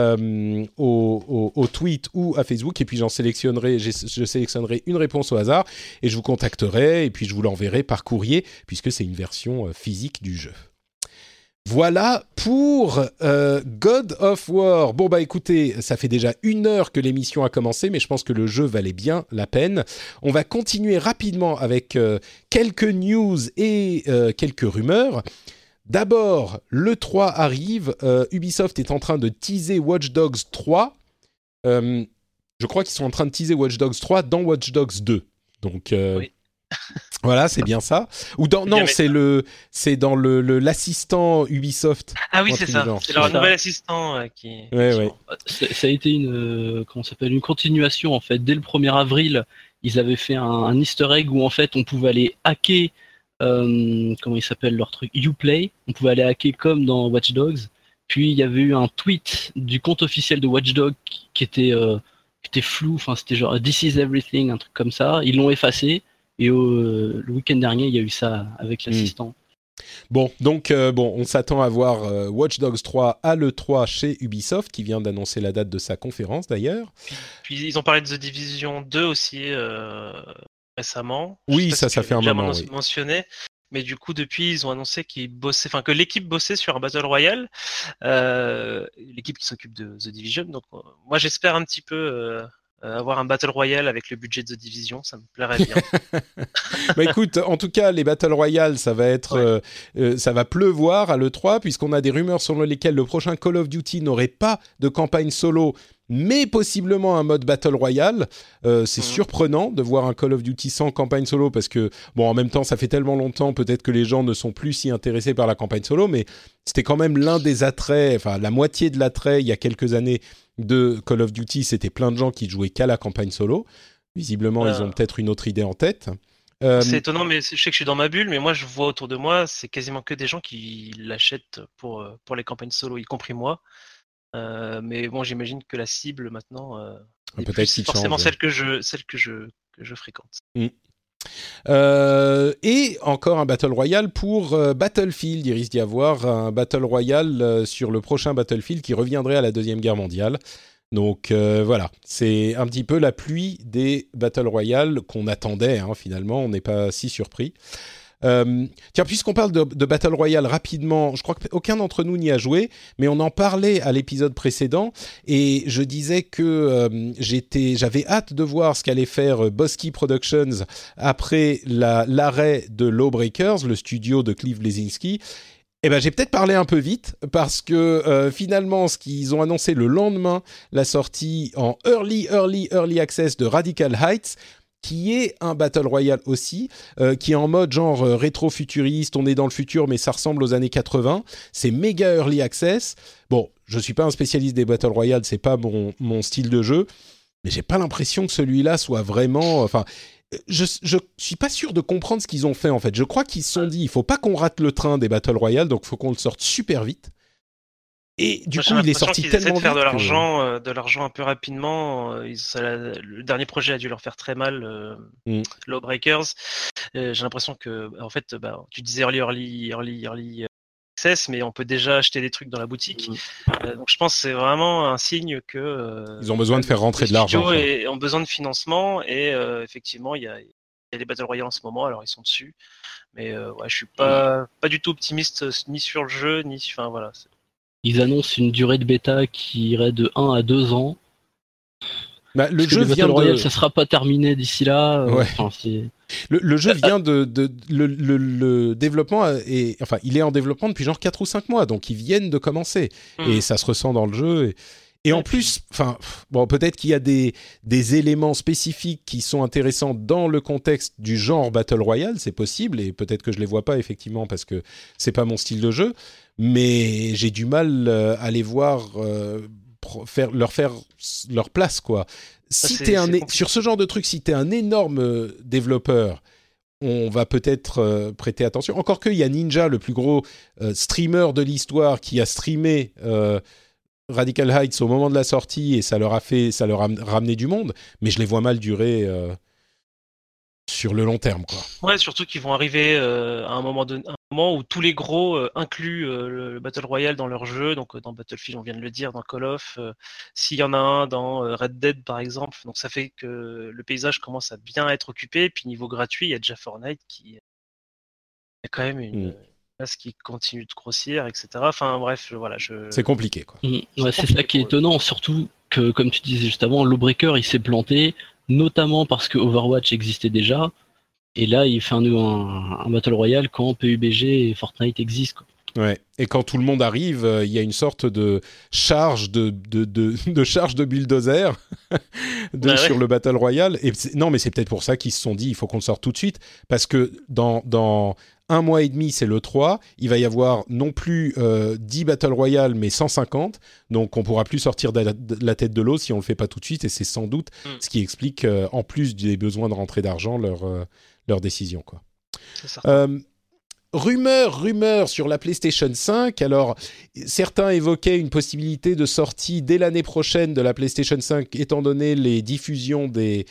au tweet ou à Facebook, et puis je sélectionnerai une réponse au hasard et je vous contacterai et puis je vous l'enverrai par courrier puisque c'est une version physique du jeu. Voilà pour God of War. Bon bah écoutez, ça fait déjà 1 heure que l'émission a commencé, mais je pense que le jeu valait bien la peine. On va continuer rapidement avec quelques news et quelques rumeurs. D'abord, le 3 arrive. Ubisoft est en train de teaser Watch Dogs 3. Je crois qu'ils sont en train de teaser Watch Dogs 3 dans Watch Dogs 2. Donc Oui. voilà, c'est bien ça. Ou dans non, c'est dans l'assistant Ubisoft. Ah oui, c'est ça. Intelligent. C'est leur C'est ça. nouvel assistant qui. Ouais. Ça a été une continuation en fait. Dès le 1er avril, ils avaient fait un Easter egg où en fait on pouvait aller hacker, comment il s'appelle leur truc, Uplay. On pouvait aller hacker comme dans Watch Dogs. Puis il y avait eu un tweet du compte officiel de Watch Dogs qui était flou. Enfin, c'était genre This is everything, un truc comme ça. Ils l'ont effacé. Et le week-end dernier, il y a eu ça avec l'assistant. Bon, donc on s'attend à voir Watch Dogs 3 à l'E3 chez Ubisoft, qui vient d'annoncer la date de sa conférence d'ailleurs. Puis ils ont parlé de The Division 2 aussi récemment. Oui, Je sais pas ça si tu fait un l'as moment. déjà Oui. mentionné. Mais du coup, depuis, ils ont annoncé que l'équipe bossait sur un Battle Royale. L'équipe qui s'occupe de The Division. Donc, moi, j'espère un petit peu avoir un Battle Royale avec le budget de The Division. Ça me plairait bien. Bah écoute, en tout cas, les Battle Royale, ça va être, ça va pleuvoir à l'E3, puisqu'on a des rumeurs selon lesquelles le prochain Call of Duty n'aurait pas de campagne solo, mais possiblement un mode Battle Royale. C'est surprenant de voir un Call of Duty sans campagne solo, parce que, bon, en même temps, ça fait tellement longtemps, peut-être que les gens ne sont plus si intéressés par la campagne solo, mais c'était quand même l'un des attraits, enfin, la moitié de l'attrait, il y a quelques années, de Call of Duty, c'était plein de gens qui jouaient qu'à la campagne solo. Visiblement, ils ont peut-être une autre idée en tête. C'est étonnant, mais je sais que je suis dans ma bulle, mais moi je vois autour de moi, c'est quasiment que des gens qui l'achètent pour les campagnes solo, y compris moi. Mais bon, j'imagine que la cible maintenant n'est peut-être plus qu'il forcément change. celle que je fréquente. Et encore un Battle Royale pour Battlefield. Il risque d'y avoir un Battle Royale sur le prochain Battlefield qui reviendrait à la Deuxième Guerre mondiale. Donc voilà, c'est un petit peu la pluie des Battle Royale qu'on attendait, hein, finalement, on n'est pas si surpris. Tiens, puisqu'on parle de Battle Royale rapidement, je crois qu'aucun d'entre nous n'y a joué, mais on en parlait à l'épisode précédent, et je disais que j'avais hâte de voir ce qu'allait faire Bosky Productions après l'arrêt de Lawbreakers, le studio de Cliff Bleszinski. Eh ben, j'ai peut-être parlé un peu vite parce que finalement, ce qu'ils ont annoncé le lendemain, la sortie en early access de Radical Heights, qui est un Battle Royale aussi, qui est en mode genre rétro-futuriste, on est dans le futur mais ça ressemble aux années 80, c'est méga early access. Bon, je suis pas un spécialiste des Battle Royale, c'est pas mon style de jeu, mais j'ai pas l'impression que celui-là soit vraiment... Enfin, je suis pas sûr de comprendre ce qu'ils ont fait en fait. Je crois qu'ils se sont dit, il faut pas qu'on rate le train des Battle Royale, donc il faut qu'on le sorte super vite. Et du coup, il est sorti tellement vite. J'ai l'impression qu'ils essaient de faire de l'argent un peu rapidement. Le dernier projet a dû leur faire très mal, Lawbreakers. J'ai l'impression que, en fait, tu disais early access, mais on peut déjà acheter des trucs dans la boutique. Donc je pense que c'est vraiment un signe que ils ont besoin de faire rentrer de l'argent. Et ont besoin de financement et effectivement, il y a les Battle Royale en ce moment, alors ils sont dessus. Mais je suis pas du tout optimiste ni sur le jeu, ni sur... Enfin, voilà. Ils annoncent une durée de bêta qui irait de 1 à 2 ans. Bah, le jeu vient Royale, ça sera pas terminé d'ici là. Ouais. Le jeu vient le développement il est en développement depuis genre 4 ou 5 mois, donc ils viennent de commencer et ça se ressent dans le jeu. Et en plus, peut-être qu'il y a des éléments spécifiques qui sont intéressants dans le contexte du genre Battle Royale, c'est possible, et peut-être que je les vois pas effectivement parce que c'est pas mon style de jeu, mais j'ai du mal à les voir leur faire leur place, quoi. Sur ce genre de truc, si t'es un énorme développeur, on va peut-être prêter attention. Encore qu'il y a Ninja, le plus gros streamer de l'histoire, qui a streamé Radical Heights au moment de la sortie et ça leur a ramené du monde, mais je les vois mal durer sur le long terme, quoi. Ouais, surtout qu'ils vont arriver à un moment où tous les gros incluent le Battle Royale dans leur jeu. Donc dans Battlefield, on vient de le dire, dans Call of, s'il y en a un dans Red Dead par exemple. Donc ça fait que le paysage commence à bien être occupé. Et puis niveau gratuit, il y a déjà Fortnite qui a quand même Parce qu'ils continuent de grossir, etc. Enfin bref, voilà. C'est compliqué, quoi. Ouais, c'est ça qui est étonnant, surtout que, comme tu disais juste avant, Lawbreaker il s'est planté, notamment parce que Overwatch existait déjà, et là il fait un Battle Royale quand PUBG et Fortnite existent, quoi. Ouais. Et quand tout le monde arrive, il y a une sorte de charge de charge de bulldozer sur le Battle Royale. Et non, mais c'est peut-être pour ça qu'ils se sont dit, il faut qu'on le sorte tout de suite, parce que dans un mois et demi, c'est le 3, il va y avoir non plus 10 Battle Royale, mais 150, donc on pourra plus sortir de la tête de l'eau si on le fait pas tout de suite, et c'est sans doute ce qui explique, en plus des besoins de rentrée d'argent, leur décision, quoi. C'est ça. Rumeur sur la PlayStation 5. Alors, certains évoquaient une possibilité de sortie dès l'année prochaine de la PlayStation 5, étant donné les diffusions des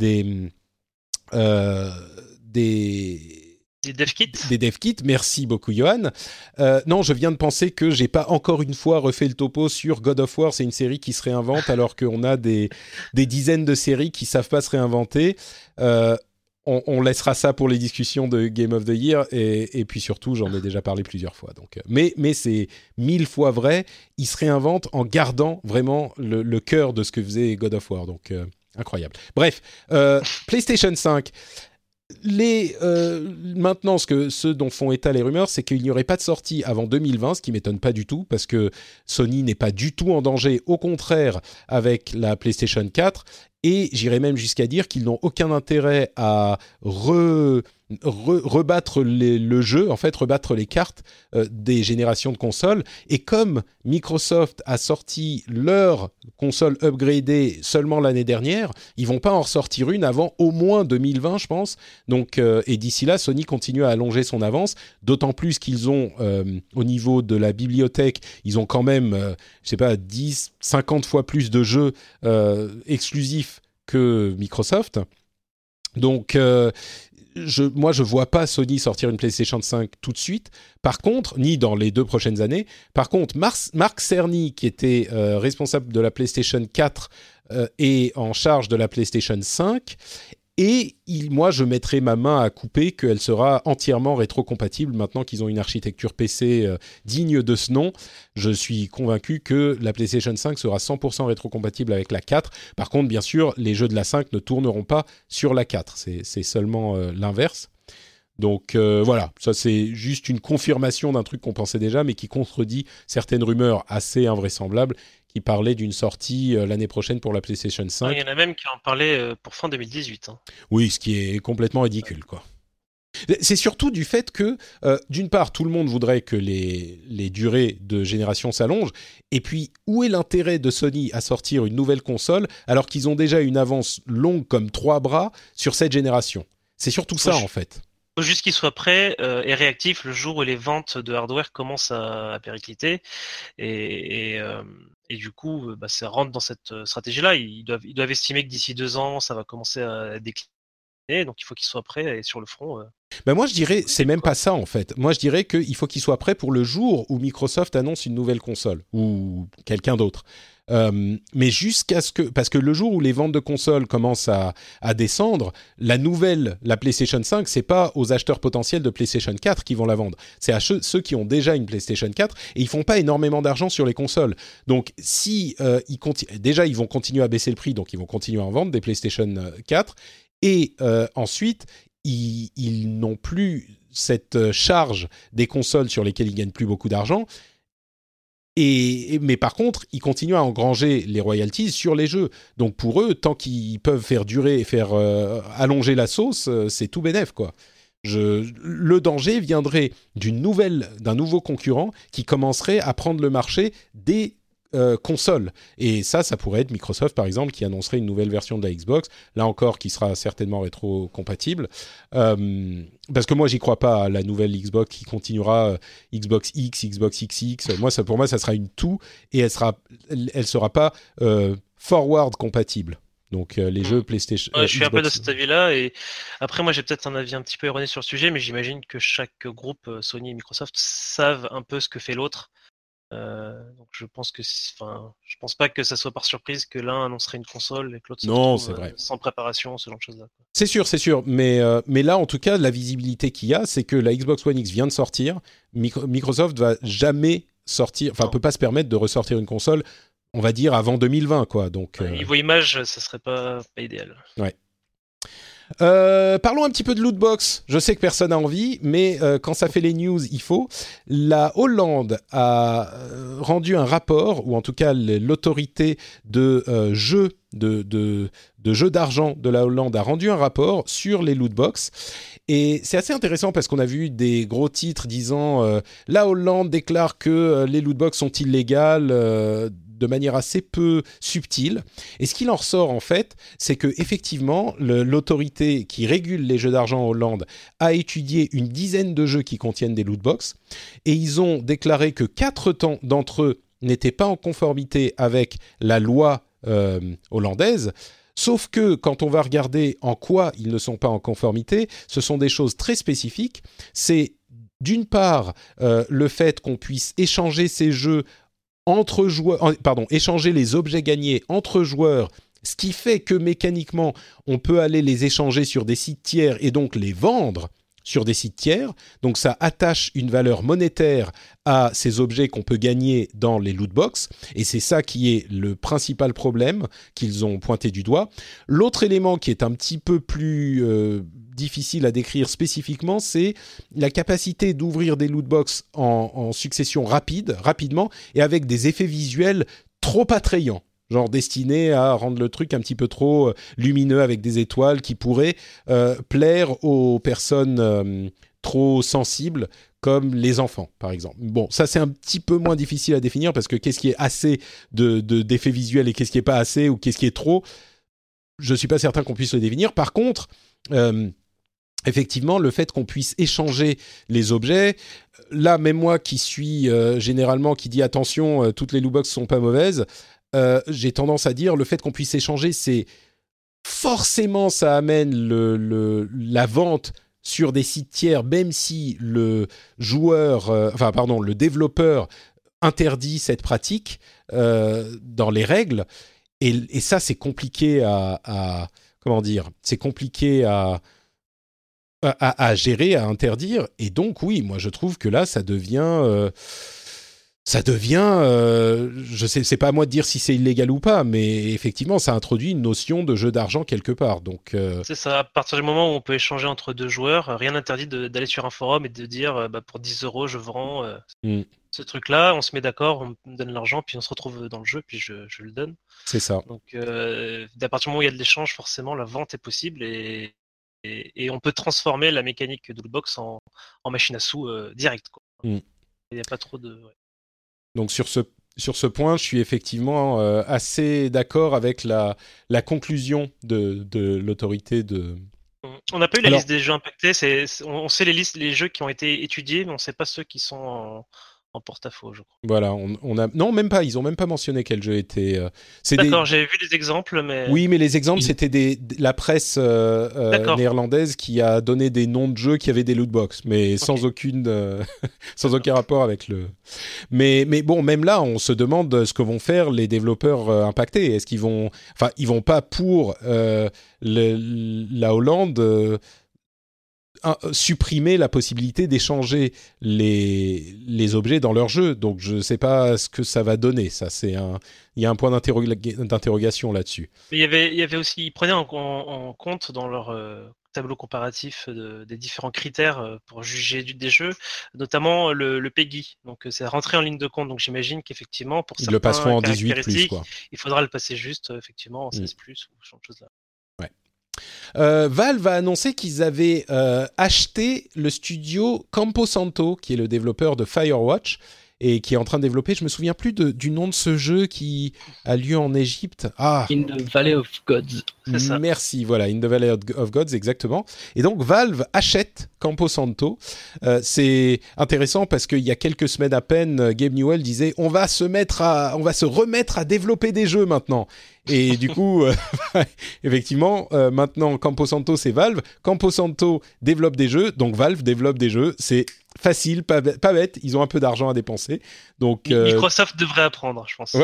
dev kits. Des dev kits. Merci beaucoup, Johan. Non, je viens de penser que j'ai pas encore une fois refait le topo sur God of War. C'est une série qui se réinvente alors qu'on a des dizaines de séries qui savent pas se réinventer. On laissera ça pour les discussions de Game of the Year et puis surtout, j'en ai déjà parlé plusieurs fois. Donc, mais c'est 1000 fois vrai. Il se réinvente en gardant vraiment le cœur de ce que faisait God of War. Donc, incroyable. Bref, PlayStation 5. Maintenant, ce dont font état les rumeurs, c'est qu'il n'y aurait pas de sortie avant 2020, ce qui m'étonne pas du tout, parce que Sony n'est pas du tout en danger, au contraire, avec la PlayStation 4, et j'irais même jusqu'à dire qu'ils n'ont aucun intérêt à rebattre le jeu, en fait, rebattre les cartes des générations de consoles. Et comme Microsoft a sorti leur console upgradée seulement l'année dernière, ils vont pas en ressortir une avant au moins 2020, je pense. Donc, et d'ici là, Sony continue à allonger son avance, d'autant plus qu'ils ont, au niveau de la bibliothèque, ils ont quand même, 10, 50 fois plus de jeux exclusifs que Microsoft. Donc, moi, je vois pas Sony sortir une PlayStation 5 tout de suite. Par contre, ni dans les 2 prochaines années. Par contre, Marc Cerny, qui était responsable de la PlayStation 4 est en charge de la PlayStation 5. Et moi, je mettrai ma main à couper qu'elle sera entièrement rétrocompatible maintenant qu'ils ont une architecture PC digne de ce nom. Je suis convaincu que la PlayStation 5 sera 100% rétrocompatible avec la 4. Par contre, bien sûr, les jeux de la 5 ne tourneront pas sur la 4. C'est seulement l'inverse. Donc voilà, ça c'est juste une confirmation d'un truc qu'on pensait déjà, mais qui contredit certaines rumeurs assez invraisemblables qui parlaient d'une sortie l'année prochaine pour la PlayStation 5. Il y en a même qui en parlaient pour fin 2018. Hein. Oui, ce qui est complètement ridicule, quoi. C'est surtout du fait que, d'une part, tout le monde voudrait que les durées de génération s'allongent, et puis où est l'intérêt de Sony à sortir une nouvelle console alors qu'ils ont déjà une avance longue comme 3 bras sur cette génération? C'est surtout ça, en fait. Il faut juste qu'il soit prêt et réactif le jour où les ventes de hardware commencent à péricliter et du coup ça rentre dans cette stratégie-là. Ils doivent estimer que d'ici 2 ans ça va commencer à décliner, donc il faut qu'il soit prêt et sur le front. Moi je dirais c'est même pas ça en fait. Moi je dirais qu'il faut qu'il soit prêt pour le jour où Microsoft annonce une nouvelle console ou quelqu'un d'autre. Mais jusqu'à ce que, parce que le jour où les ventes de consoles commencent à descendre, la PlayStation 5, c'est pas aux acheteurs potentiels de PlayStation 4 qui vont la vendre, c'est à ceux qui ont déjà une PlayStation 4 et ils font pas énormément d'argent sur les consoles. Donc si déjà ils vont continuer à baisser le prix, donc ils vont continuer à en vendre des PlayStation 4 et ensuite ils n'ont plus cette charge des consoles sur lesquelles ils gagnent plus beaucoup d'argent. Mais par contre, ils continuent à engranger les royalties sur les jeux. Donc pour eux, tant qu'ils peuvent faire durer et faire allonger la sauce, c'est tout bénef, quoi. Le danger viendrait d'un nouveau concurrent qui commencerait à prendre le marché des consoles. Et ça pourrait être Microsoft, par exemple, qui annoncerait une nouvelle version de la Xbox, là encore, qui sera certainement rétro-compatible. Parce que moi, j'y crois pas à la nouvelle Xbox qui continuera Xbox X, Xbox XX. Pour moi, ça sera une tout, et elle sera pas forward compatible. Donc les jeux PlayStation. Je suis un peu de cet avis-là, et après moi j'ai peut-être un avis un petit peu erroné sur le sujet, mais j'imagine que chaque groupe, Sony et Microsoft, savent un peu ce que fait l'autre. Donc je pense je pense pas que ça soit par surprise que l'un annoncerait une console et que l'autre se Non, retrouve c'est vrai. sans préparation, ce genre de choses-là. C'est sûr. Mais là, en tout cas, la visibilité qu'il y a, c'est que la Xbox One X vient de sortir. Microsoft va jamais sortir, peut pas se permettre de ressortir une console, on va dire, avant 2020, quoi. Donc, niveau image, ça serait pas idéal. Ouais. Parlons un petit peu de lootbox. Je sais que personne n'a envie, mais quand ça fait les news, il faut. La Hollande a rendu un rapport, ou en tout cas l'autorité de jeux d'argent de la Hollande a rendu un rapport sur les lootbox. Et c'est assez intéressant parce qu'on a vu des gros titres disant la Hollande déclare que les lootbox sont illégales de manière assez peu subtile. Et ce qu'il en ressort, en fait, c'est que effectivement, l'autorité qui régule les jeux d'argent en Hollande a étudié une dizaine de jeux qui contiennent des lootbox, et ils ont déclaré que 4 d'entre eux n'étaient pas en conformité avec la loi hollandaise. Sauf que quand on va regarder en quoi ils ne sont pas en conformité, ce sont des choses très spécifiques. C'est d'une part le fait qu'on puisse échanger ces jeux entre joueurs, échanger les objets gagnés entre joueurs, ce qui fait que mécaniquement, on peut aller les échanger sur des sites tiers et donc les vendre sur des sites tiers. Donc ça attache une valeur monétaire à ces objets qu'on peut gagner dans les lootbox, et c'est ça qui est le principal problème qu'ils ont pointé du doigt. L'autre élément qui est un petit peu plus difficile à décrire spécifiquement, c'est la capacité d'ouvrir des lootbox en succession rapidement, et avec des effets visuels trop attrayants, genre destinés à rendre le truc un petit peu trop lumineux avec des étoiles qui pourraient plaire aux personnes trop sensibles, comme les enfants, par exemple. Bon, ça c'est un petit peu moins difficile à définir, parce que qu'est-ce qui est assez d'effets visuels et qu'est-ce qui est pas assez, ou qu'est-ce qui est trop, je suis pas certain qu'on puisse le définir. Par contre, effectivement, le fait qu'on puisse échanger les objets, là, même moi qui suis généralement, qui dit attention, toutes les lootbox sont pas mauvaises, j'ai tendance à dire le fait qu'on puisse échanger, c'est forcément ça amène la vente sur des sites tiers, même si le développeur interdit cette pratique dans les règles, et ça c'est compliqué c'est compliqué à gérer, à interdire. Et donc oui, moi je trouve que là ça devient je sais, c'est pas à moi de dire si c'est illégal ou pas, mais effectivement ça introduit une notion de jeu d'argent quelque part. Donc c'est ça, à partir du moment où on peut échanger entre deux joueurs, rien n'interdit d'aller sur un forum et de dire pour 10 € je vends ce truc là, on se met d'accord, on me donne l'argent, puis on se retrouve dans le jeu, puis je le donne. C'est ça. Donc à partir du moment où il y a de l'échange, forcément la vente est possible, et on peut transformer la mécanique de lootbox en machine à sous direct, quoi. Il n'y a pas trop de... Ouais. Donc sur ce point, je suis effectivement assez d'accord avec la conclusion de l'autorité de... On n'a pas eu la liste des jeux impactés, on sait les jeux qui ont été étudiés, mais on ne sait pas ceux qui sont en porte-à-faux, je crois. Voilà, non, même pas, ils ont même pas mentionné quel jeu était... D'accord, j'avais vu des exemples, mais... Oui, mais les exemples, c'était la presse néerlandaise qui a donné des noms de jeux qui avaient des lootbox, mais sans aucun rapport avec le... Mais bon, même là, on se demande ce que vont faire les développeurs impactés. Est-ce qu'ils vont... Enfin, ils vont pas pour la Hollande... supprimer la possibilité d'échanger les objets dans leur jeu. Donc je ne sais pas ce que ça va donner. Ça, il y a un point d'interrogation là-dessus. Il y avait aussi, ils prenaient en compte dans leur tableau comparatif des différents critères pour juger des jeux, notamment le PEGI. Donc c'est rentré en ligne de compte. Donc j'imagine qu'effectivement pour certains le passeront en 18+, quoi. Il faudra le passer juste effectivement en 16+ ou ce genre de choses là. Valve a annoncé qu'ils avaient acheté le studio Camposanto, qui est le développeur de Firewatch, et qui est en train de développer, je me souviens plus du nom de ce jeu qui a lieu en Égypte. In the Valley of Gods. C'est ça. Merci, voilà, In the Valley of Gods, exactement. Et donc Valve achète Camposanto. C'est intéressant parce qu'il y a quelques semaines à peine, Gabe Newell disait on va se remettre à développer des jeux maintenant. Et du coup, effectivement, maintenant, Camposanto, c'est Valve. Camposanto développe des jeux, donc Valve développe des jeux. C'est facile, pas bête. Ils ont un peu d'argent à dépenser. Donc, Microsoft devrait apprendre, je pense. Ouais.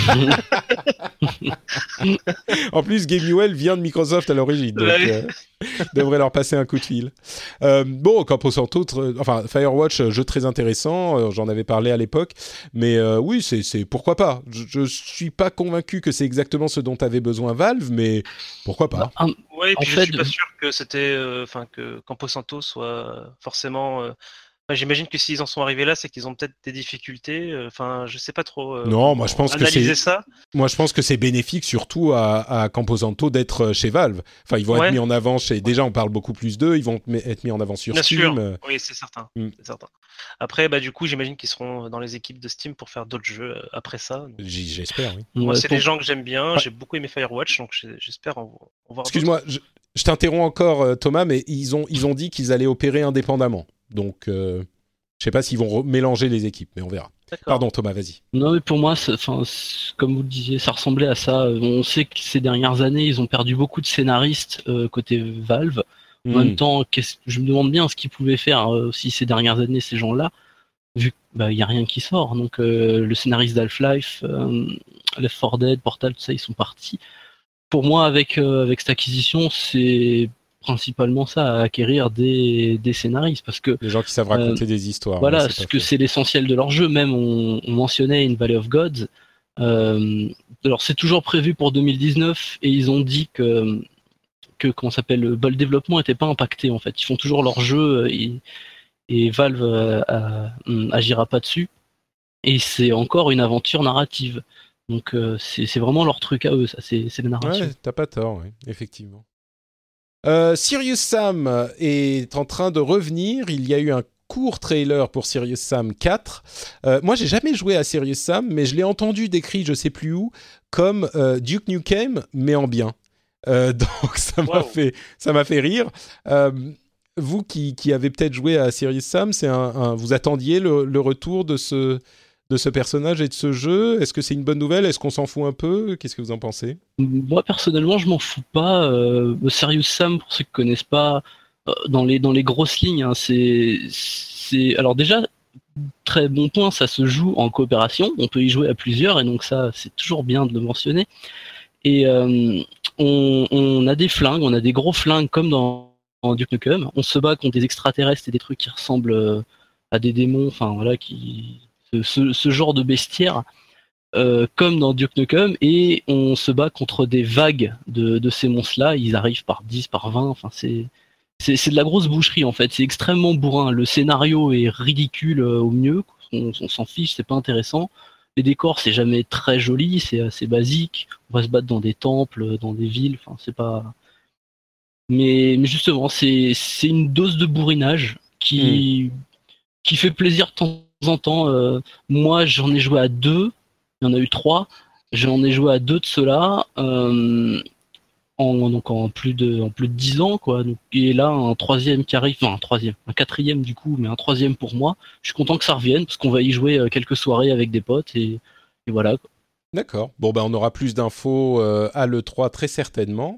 En plus, Gabe Newell vient de Microsoft à l'origine, donc devrait leur passer un coup de fil. Bon, Camposanto, Firewatch, jeu très intéressant. J'en avais parlé à l'époque, mais oui, c'est pourquoi pas. Je suis pas convaincu que c'est exactement ce dont avait besoin Valve, mais pourquoi pas. Ouais, et puis je suis pas sûr que c'était, que Camposanto soit forcément. J'imagine que s'ils en sont arrivés là, c'est qu'ils ont peut-être des difficultés. Je sais pas trop. Non, moi je pense analyser ça. Moi je pense que c'est bénéfique surtout à Camposanto d'être chez Valve. Enfin, ils vont être mis en avant chez. Déjà, on parle beaucoup plus d'eux. Ils vont être mis en avant sur Steam. Bien sûr. Oui, c'est certain. C'est certain. Après, du coup, j'imagine qu'ils seront dans les équipes de Steam pour faire d'autres jeux après ça. J'espère. Oui. Moi, c'est des gens que j'aime bien. J'ai beaucoup aimé Firewatch, donc j'espère en voir. Excuse-moi, je t'interromps encore, Thomas, mais ils ont dit qu'ils allaient opérer indépendamment. Donc, je sais pas s'ils vont mélanger les équipes, mais on verra. D'accord. Pardon, Thomas, vas-y. Non, mais pour moi, comme vous le disiez, ça ressemblait à ça. On sait que ces dernières années, ils ont perdu beaucoup de scénaristes côté Valve. En même temps, je me demande bien ce qu'ils pouvaient faire aussi ces dernières années, ces gens-là, vu qu'il n'y a rien qui sort. Donc, le scénariste d'Half-Life, Left 4 Dead, Portal, tout ça, ils sont partis. Pour moi, avec cette acquisition, c'est principalement ça, à acquérir des scénaristes, parce que les gens qui savent raconter des histoires. Voilà, parce que c'est l'essentiel de leur jeu. Même on mentionnait In Valley of Gods. Alors c'est toujours prévu pour 2019 et ils ont dit que comment ça s'appelle, le développement n'était pas impacté en fait. Ils font toujours leur jeu et Valve agira pas dessus. Et c'est encore une aventure narrative. Donc c'est vraiment leur truc à eux, ça. C'est la narration. Ouais, t'as pas tort, ouais, effectivement. Serious Sam est en train de revenir. Il y a eu un court trailer pour Serious Sam 4. Moi, j'ai jamais joué à Serious Sam, mais je l'ai entendu décrit, je sais plus où, comme Duke Nukem, mais en bien. Donc, ça m'a fait rire. Vous qui avez peut-être joué à Serious Sam, vous attendiez le retour de ce personnage et de ce jeu? Est-ce que c'est une bonne nouvelle? Est-ce qu'on s'en fout un peu? Qu'est-ce que vous en pensez? Moi, personnellement, je m'en fous pas. Serious Sam, pour ceux qui connaissent pas, dans les grosses lignes, hein, c'est... Alors déjà, très bon point, ça se joue en coopération. On peut y jouer à plusieurs, et donc ça, c'est toujours bien de le mentionner. Et on a des flingues, on a des gros flingues comme dans Duke Nukem. On se bat contre des extraterrestres et des trucs qui ressemblent à des démons, ce genre de bestiaire, comme dans Duke Nukem, et on se bat contre des vagues de ces monstres-là. Ils arrivent par 10, par 20, c'est de la grosse boucherie en fait, c'est extrêmement bourrin. Le scénario est ridicule au mieux, on s'en fiche, c'est pas intéressant. Les décors, c'est jamais très joli, c'est assez basique. On va se battre dans des temples, dans des villes, c'est pas... Mais justement, c'est une dose de bourrinage qui fait plaisir de temps en temps. Moi, j'en ai joué à 2, il y en a eu 3. J'en ai joué à 2 de ceux-là, en plus de 10 ans, quoi. Donc, et là, un troisième qui arrive, un quatrième du coup, mais un troisième pour moi. Je suis content que ça revienne, parce qu'on va y jouer quelques soirées avec des potes, et voilà, quoi. D'accord. Bon, on aura plus d'infos à l'E3 très certainement.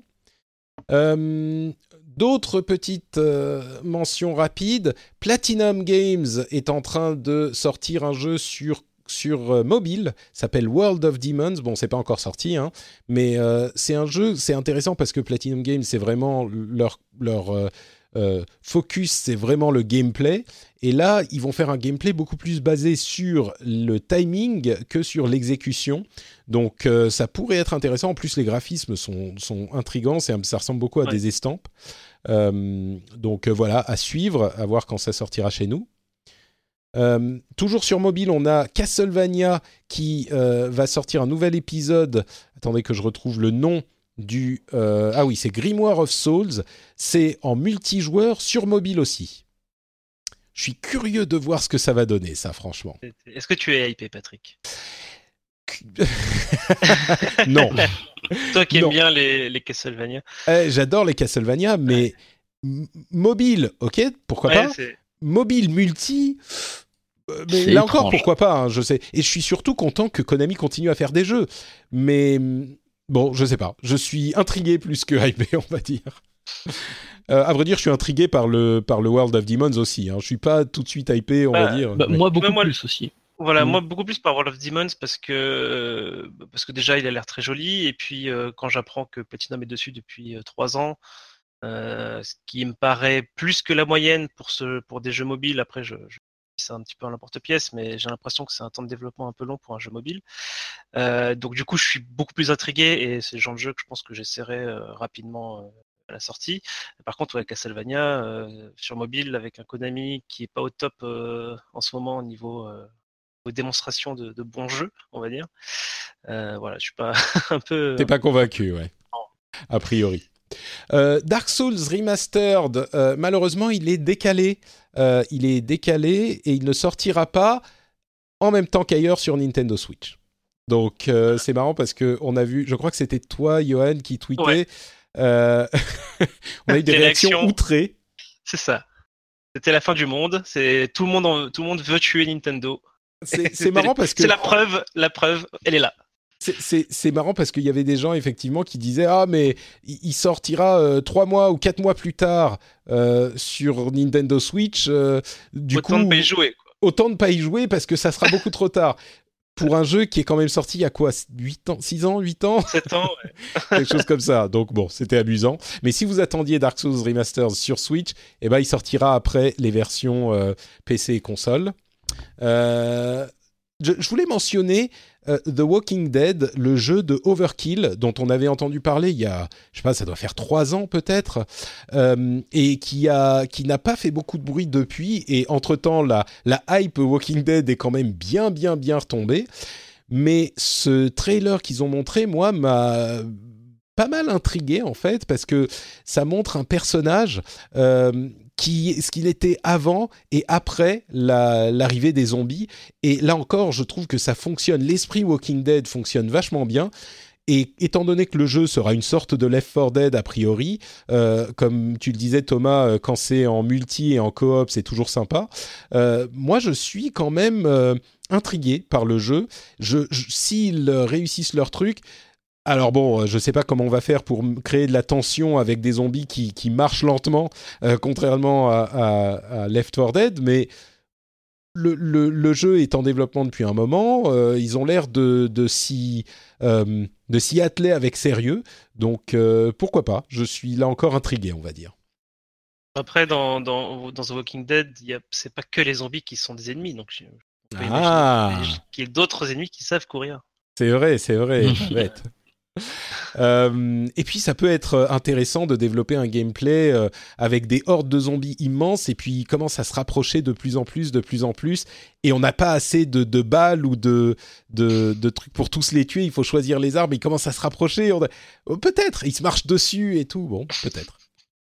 D'autres petites mentions rapides. Platinum Games est en train de sortir un jeu sur mobile, s'appelle World of Demons. Bon, c'est pas encore sorti, hein, mais c'est un jeu, c'est intéressant parce que Platinum Games, c'est vraiment leur focus, c'est vraiment le gameplay. Et là, ils vont faire un gameplay beaucoup plus basé sur le timing que sur l'exécution. Donc, ça pourrait être intéressant. En plus, les graphismes sont intrigants. Ça ressemble beaucoup à des estampes. Donc, voilà, à suivre, à voir quand ça sortira chez nous. Toujours sur mobile, on a Castlevania qui va sortir un nouvel épisode. Attendez que je retrouve le nom du... c'est Grimoire of Souls. C'est en multijoueur sur mobile aussi. Je suis curieux de voir ce que ça va donner, ça, franchement. Est-ce que tu es hypé, Patrick? Non. Toi qui aimes bien les Castlevania. J'adore les Castlevania, mais mobile, ok, pourquoi pas. Mobile multi... mais là encore, pourquoi pas, hein, je sais. Et je suis surtout content que Konami continue à faire des jeux. Mais Bon, je sais pas. Je suis intrigué plus que hypé, on va dire. À vrai dire, je suis intrigué par le World of Demons aussi. Je suis pas tout de suite hypé, on va dire. Moi, beaucoup plus aussi. Voilà, moi beaucoup plus par World of Demons parce que déjà il a l'air très joli et puis quand j'apprends que Platinum est dessus depuis 3 ans, ce qui me paraît plus que la moyenne pour des jeux mobiles. Après, je c'est un petit peu à l'emporte-pièce, mais j'ai l'impression que c'est un temps de développement un peu long pour un jeu mobile. Donc du coup, je suis beaucoup plus intrigué et c'est le genre de jeu que je pense que j'essaierai rapidement à la sortie. Par contre, Castlevania sur mobile avec un Konami qui est pas au top en ce moment au niveau démonstration de bons jeux, on va dire. Voilà, je suis pas un peu. T'es pas convaincu, ouais. A priori. Dark Souls Remastered, malheureusement, il est décalé. Et il ne sortira pas en même temps qu'ailleurs sur Nintendo Switch. Donc, c'est marrant parce qu'on a vu, je crois que c'était toi, Johan, qui tweetait. Ouais. On a eu des réactions outrées. C'est ça. C'était la fin du monde. Tout le monde veut tuer Nintendo. C'est marrant parce que... C'est la preuve, elle est là. C'est marrant parce qu'il y avait des gens effectivement qui disaient « Ah, mais il sortira 3 mois ou 4 mois plus tard sur Nintendo Switch. Autant de pas y jouer, quoi. Autant de pas y jouer parce que ça sera beaucoup trop tard. » Pour un jeu qui est quand même sorti il y a quoi, 8 ans, 6 ans, 8 ans 7 ans, ouais. Quelque chose comme ça. Donc bon, c'était amusant. Mais si vous attendiez Dark Souls Remastered sur Switch, eh ben, il sortira après les versions PC et console. Je voulais mentionner The Walking Dead, le jeu de Overkill dont on avait entendu parler il y a, je sais pas, ça doit faire 3 ans peut-être, et qui n'a pas fait beaucoup de bruit depuis. Et entre-temps, la hype Walking Dead est quand même bien retombée. Mais ce trailer qu'ils ont montré, moi, m'a pas mal intrigué en fait, parce que ça montre un personnage ce qu'il était avant et après l'arrivée des zombies. Et là encore, je trouve que ça fonctionne. L'esprit Walking Dead fonctionne vachement bien. Et étant donné que le jeu sera une sorte de Left 4 Dead a priori, comme tu le disais Thomas, quand c'est en multi et en coop, c'est toujours sympa. Moi, je suis quand même intrigué par le jeu. S'ils réussissent leur truc... Alors bon, je sais pas comment on va faire pour créer de la tension avec des zombies qui marchent lentement, contrairement à Left 4 Dead, mais le jeu est en développement depuis un moment. Ils ont l'air de s'y atteler avec sérieux, donc pourquoi pas. Je suis là encore intrigué, on va dire. Après, dans The Walking Dead, c'est pas que les zombies qui sont des ennemis, donc on peut imaginer qu'il y ait d'autres ennemis qui savent courir. C'est vrai, bête. Et puis ça peut être intéressant de développer un gameplay avec des hordes de zombies immenses et puis ils commencent à se rapprocher de plus en plus et on n'a pas assez de balles ou de trucs pour tous les tuer, il faut choisir les armes, ils commencent à se rapprocher, peut-être, ils se marchent dessus et tout, bon, peut-être.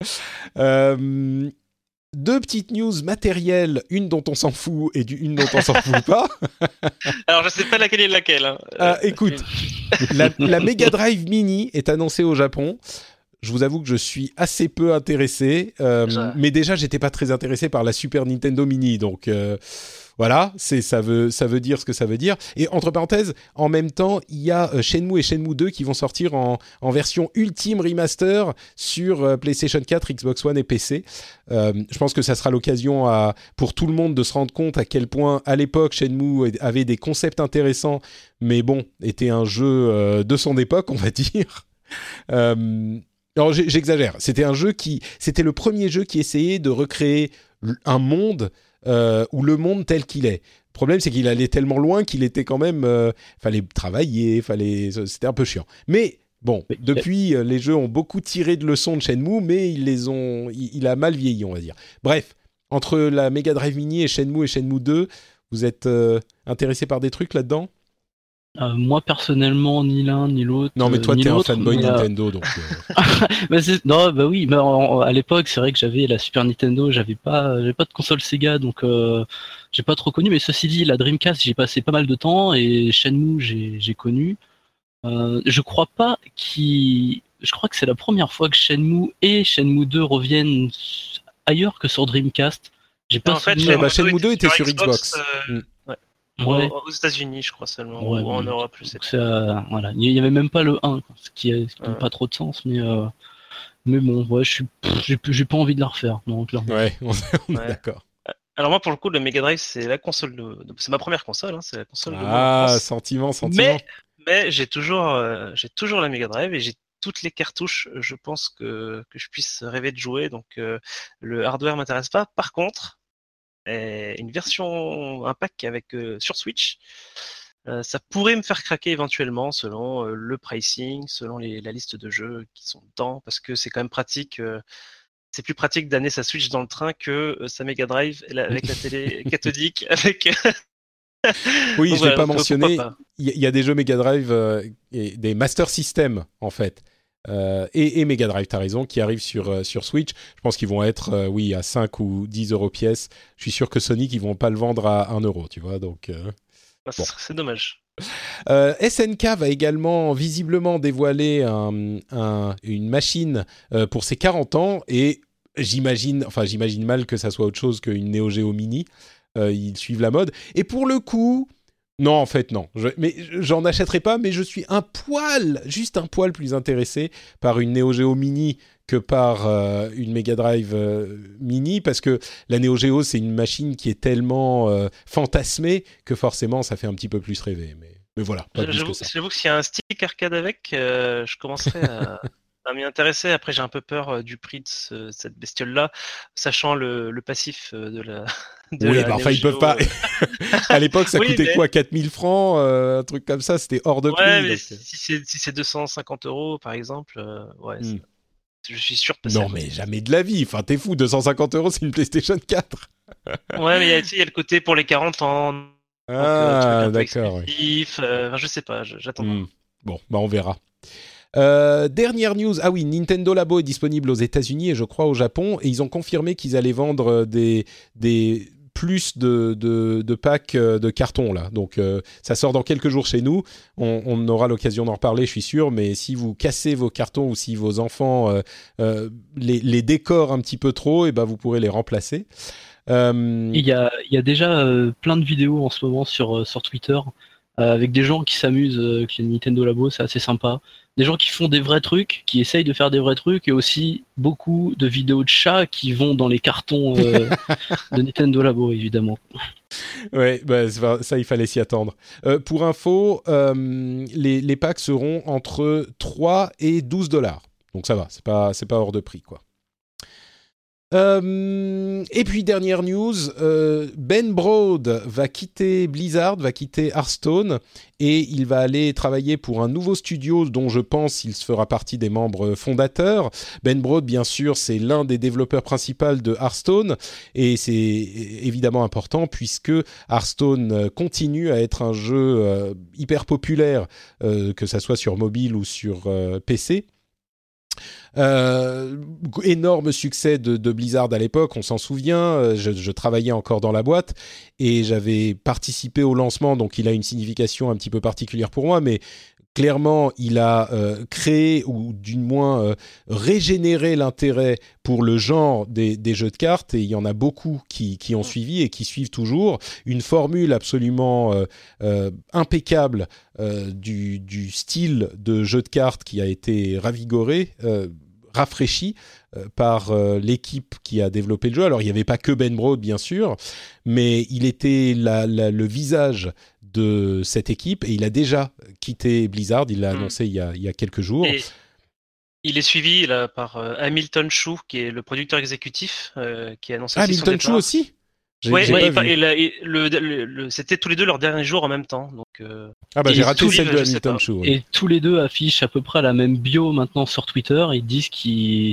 2 petites news matérielles, une dont on s'en fout et une dont on s'en fout pas. Alors je sais pas laquelle est laquelle. Écoute, la Mega Drive Mini est annoncée au Japon. Je vous avoue que je suis assez peu intéressé, mais déjà j'étais pas très intéressé par la Super Nintendo Mini, donc voilà, ça veut dire ce que ça veut dire. Et entre parenthèses, en même temps, il y a Shenmue et Shenmue 2 qui vont sortir en version ultime remaster sur PlayStation 4, Xbox One et PC. Je pense que ça sera l'occasion pour tout le monde de se rendre compte à quel point, à l'époque, Shenmue avait des concepts intéressants, mais bon, était un jeu de son époque, on va dire. Alors j'exagère. C'était le premier jeu qui essayait de recréer un monde ou le monde tel qu'il est. Le problème, c'est qu'il allait tellement loin qu'il était quand même... fallait travailler, c'était un peu chiant. Mais bon, depuis, les jeux ont beaucoup tiré de leçons de Shenmue, mais il a mal vieilli, on va dire. Bref, entre la Mega Drive Mini et Shenmue 2, vous êtes intéressé par des trucs là-dedans ? Moi personnellement, ni l'un ni l'autre. Non, mais toi, t'es un fanboy Nintendo, donc. Oui, mais à l'époque, c'est vrai que j'avais la Super Nintendo, j'avais pas de console Sega, donc j'ai pas trop connu. Mais ceci dit, la Dreamcast, j'ai passé pas mal de temps et Shenmue, j'ai connu. Je crois que c'est la première fois que Shenmue et Shenmue 2 reviennent ailleurs que sur Dreamcast. J'ai pas en fait, Shenmue 2 était sur Xbox. Ouais. Ouais. Aux États-Unis, je crois seulement, Ouais, ou en bon, Europe, je sais donc pas. voilà. Il y avait même pas le 1, quoi, ce qui n'a Ouais. pas trop de sens, mais bon, ouais, j'ai pas envie de la refaire, non, clairement. Ouais, on est Ouais. d'accord. Alors moi, pour le coup, le Mega Drive, c'est la console c'est ma première console, hein, c'est la console de mon Ah, enfance. sentiment. Mais j'ai toujours la Mega Drive et j'ai toutes les cartouches. Je pense que je puisse rêver de jouer. Donc le hardware m'intéresse pas. Par contre, une version, un pack avec sur Switch, ça pourrait me faire craquer éventuellement selon le pricing, selon la liste de jeux qui sont dedans, parce que c'est quand même pratique. C'est plus pratique d'amener sa Switch dans le train que sa Mega Drive avec la télé cathodique, avec. Oui, Donc je l'ai voilà, pas donc, mentionné. pourquoi pas. Il y a des jeux Mega Drive et des Master System en fait. Et Mega Drive, t'as raison, qui arrivent sur Switch. Je pense qu'ils vont être, oui, à 5 ou 10 euros pièce. Je suis sûr que Sonic, ils vont pas le vendre à 1 euro, tu vois. Donc, bon. C'est dommage. SNK va également visiblement dévoiler une machine pour ses 40 ans et j'imagine mal que ça soit autre chose qu'une Neo Geo Mini. Ils suivent la mode. Et pour le coup, non, en fait, non. Mais j'en achèterai pas, mais je suis juste un poil plus intéressé par une Neo Geo Mini que par une Mega Drive Mini, parce que la Neo Geo, c'est une machine qui est tellement fantasmée que forcément, ça fait un petit peu plus rêver. Mais voilà, pas plus que ça. J'avoue que s'il y a un stick arcade avec, je commencerai à m'y intéresser. Après, j'ai un peu peur du prix de cette bestiole-là, sachant le passif de la. Oui, bah enfin, ils peuvent pas. À l'époque, ça Oui, coûtait mais... quoi, 4000 francs, un truc comme ça, c'était hors de prix. Ouais, mais Donc... si c'est 250 €, par exemple, ouais, je suis sûr de passer Non, à côté. mais jamais de la vie. Enfin, t'es fou, 250 €, c'est une PlayStation 4. Ouais, mais il y a le côté pour les 40 ans. Donc, Ah, truc un peu d'accord. exclusif. Enfin, je sais pas, j'attends. Bon, bah on verra. Dernière news, ah oui, Nintendo Labo est disponible aux États-Unis et je crois au Japon, et ils ont confirmé qu'ils allaient vendre des plus de packs de carton là. Donc ça sort dans quelques jours chez nous. On aura l'occasion d'en reparler, je suis sûr. Mais si vous cassez vos cartons ou si vos enfants les décorent un petit peu trop, et ben vous pourrez les remplacer. Il y a déjà plein de vidéos en ce moment sur Twitter avec des gens qui s'amusent avec les Nintendo Labo, c'est assez sympa. Des gens qui font des vrais trucs, qui essayent de faire des vrais trucs, et aussi beaucoup de vidéos de chats qui vont dans les cartons de Nintendo Labo, évidemment. Ouais, bah, ça, il fallait s'y attendre. Pour info, les packs seront entre 3 et 12 $. Donc ça va, c'est pas hors de prix, quoi. Et puis dernière news, Ben Brode va quitter Blizzard, va quitter Hearthstone, et il va aller travailler pour un nouveau studio dont je pense il se fera partie des membres fondateurs. Ben Brode, bien sûr, c'est l'un des développeurs principaux de Hearthstone, et c'est évidemment important puisque Hearthstone continue à être un jeu hyper populaire, que ça soit sur mobile ou sur PC. Énorme succès de Blizzard à l'époque, on s'en souvient. Je travaillais encore dans la boîte et j'avais participé au lancement, donc il a une signification un petit peu particulière pour moi, mais clairement, il a créé, ou du moins régénéré l'intérêt pour le genre des jeux de cartes, et il y en a beaucoup qui ont suivi et qui suivent toujours. Une formule absolument impeccable du style de jeu de cartes qui a été ravigoré, rafraîchi par l'équipe qui a développé le jeu. Alors, il n'y avait pas que Ben Brode, bien sûr, mais il était le visage de cette équipe, et il a déjà quitté Blizzard, il l'a annoncé il y a quelques jours. Et il est suivi là, par Hamilton Chu, qui est le producteur exécutif, qui a annoncé aussi son départ. Hamilton Chu aussi. C'était tous les deux leurs derniers jours en même temps. Donc, j'ai raté celle de Hamilton Chu. Et tous les deux affichent à peu près la même bio maintenant sur Twitter. Ils disent qu'ils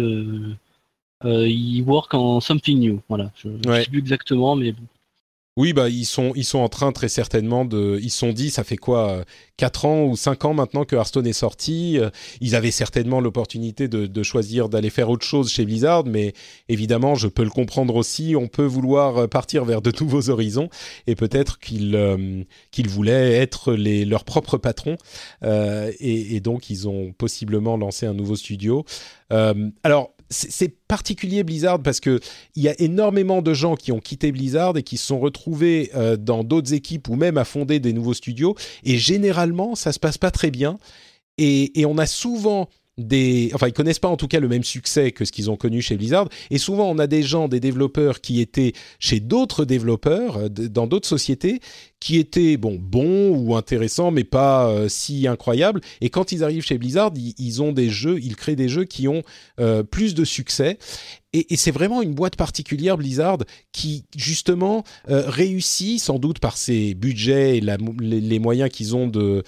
ils work on something new. Voilà, je sais plus exactement, mais bon. Oui, bah ils sont en train très certainement ils se sont dit, ça fait quoi, 4 ans ou 5 ans maintenant que Hearthstone est sorti, ils avaient certainement l'opportunité de choisir d'aller faire autre chose chez Blizzard, mais évidemment, je peux le comprendre aussi, on peut vouloir partir vers de nouveaux horizons, et peut-être qu'ils voulaient être leurs propres patrons, et donc ils ont possiblement lancé un nouveau studio. Alors, c'est particulier Blizzard parce que il y a énormément de gens qui ont quitté Blizzard et qui se sont retrouvés dans d'autres équipes ou même à fonder des nouveaux studios. Et généralement, ça se passe pas très bien. Et on a souvent ils connaissent pas en tout cas le même succès que ce qu'ils ont connu chez Blizzard. Et souvent, on a des développeurs qui étaient chez d'autres développeurs, dans d'autres sociétés, qui étaient bons ou intéressants, mais pas si incroyables. Et quand ils arrivent chez Blizzard, ils créent des jeux qui ont plus de succès. Et c'est vraiment une boîte particulière, Blizzard, qui justement réussit, sans doute par ses budgets et les moyens qu'ils ont de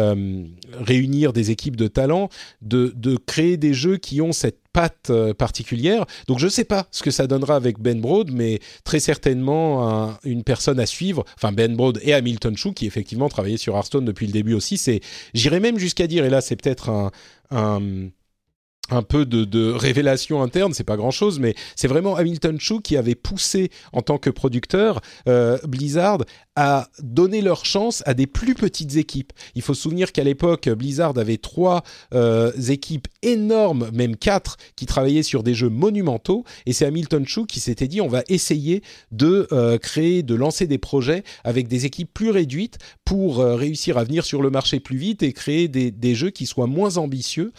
réunir des équipes de talents, de créer des jeux qui ont cette patte particulière. Donc je ne sais pas ce que ça donnera avec Ben Brode, mais très certainement une personne à suivre. Enfin, Ben Brode et Hamilton Chu, qui effectivement travaillaient sur Hearthstone depuis le début aussi. J'irais même jusqu'à dire, et là c'est peut-être un peu de révélation interne, c'est pas grand-chose, mais c'est vraiment Hamilton Chu qui avait poussé en tant que producteur Blizzard à donner leur chance à des plus petites équipes. Il faut se souvenir qu'à l'époque, Blizzard avait 3 équipes énormes, même 4, qui travaillaient sur des jeux monumentaux, et c'est Hamilton Chu qui s'était dit on va essayer de lancer des projets avec des équipes plus réduites pour réussir à venir sur le marché plus vite et créer des jeux qui soient moins ambitieux.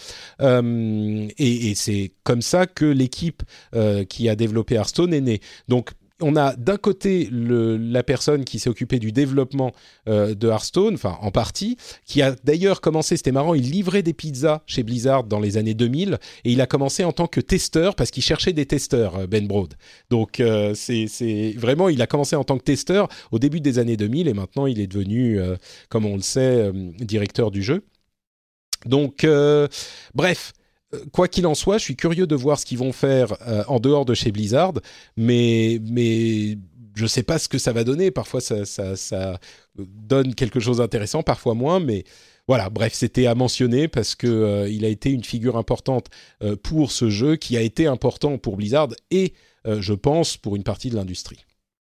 Et c'est comme ça que l'équipe qui a développé Hearthstone est née. Donc, on a d'un côté la personne qui s'est occupée du développement de Hearthstone, enfin en partie, qui a d'ailleurs commencé, c'était marrant, il livrait des pizzas chez Blizzard dans les années 2000, et il a commencé en tant que testeur, parce qu'il cherchait des testeurs, Ben Brode. Donc, c'est vraiment, il a commencé en tant que testeur au début des années 2000, et maintenant il est devenu, comme on le sait, directeur du jeu. Donc, bref, quoi qu'il en soit, je suis curieux de voir ce qu'ils vont faire en dehors de chez Blizzard, mais je ne sais pas ce que ça va donner. Parfois, ça donne quelque chose d'intéressant, parfois moins, mais voilà, bref, c'était à mentionner parce qu'il a été une figure importante pour ce jeu, qui a été important pour Blizzard et, je pense, pour une partie de l'industrie.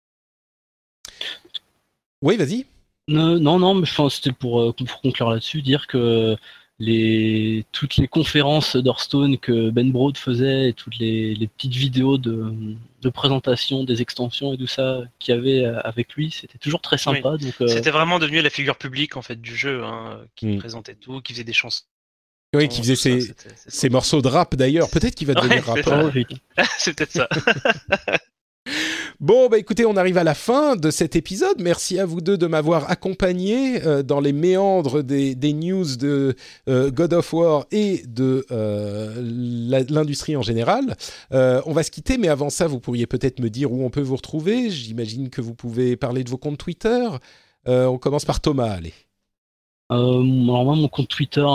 Oui, vas-y. Non, mais c'était pour conclure là-dessus, dire que toutes les conférences d'Hearthstone que Ben Brode faisait et toutes les petites vidéos de présentation des extensions et tout ça qu'il y avait avec lui, c'était toujours très sympa. Oui. Donc, c'était vraiment devenu la figure publique en fait du jeu, qui présentait tout, qui faisait des chansons. Oui, qui faisait ses morceaux de rap d'ailleurs. Peut-être qu'il va devenir rappeur. C'est peut-être ça. Bon, écoutez, on arrive à la fin de cet épisode. Merci à vous deux de m'avoir accompagné dans les méandres des news de God of War et de l'industrie en général. On va se quitter, mais avant ça, vous pourriez peut-être me dire où on peut vous retrouver. J'imagine que vous pouvez parler de vos comptes Twitter. On commence par Thomas, allez. Alors moi, mon compte Twitter,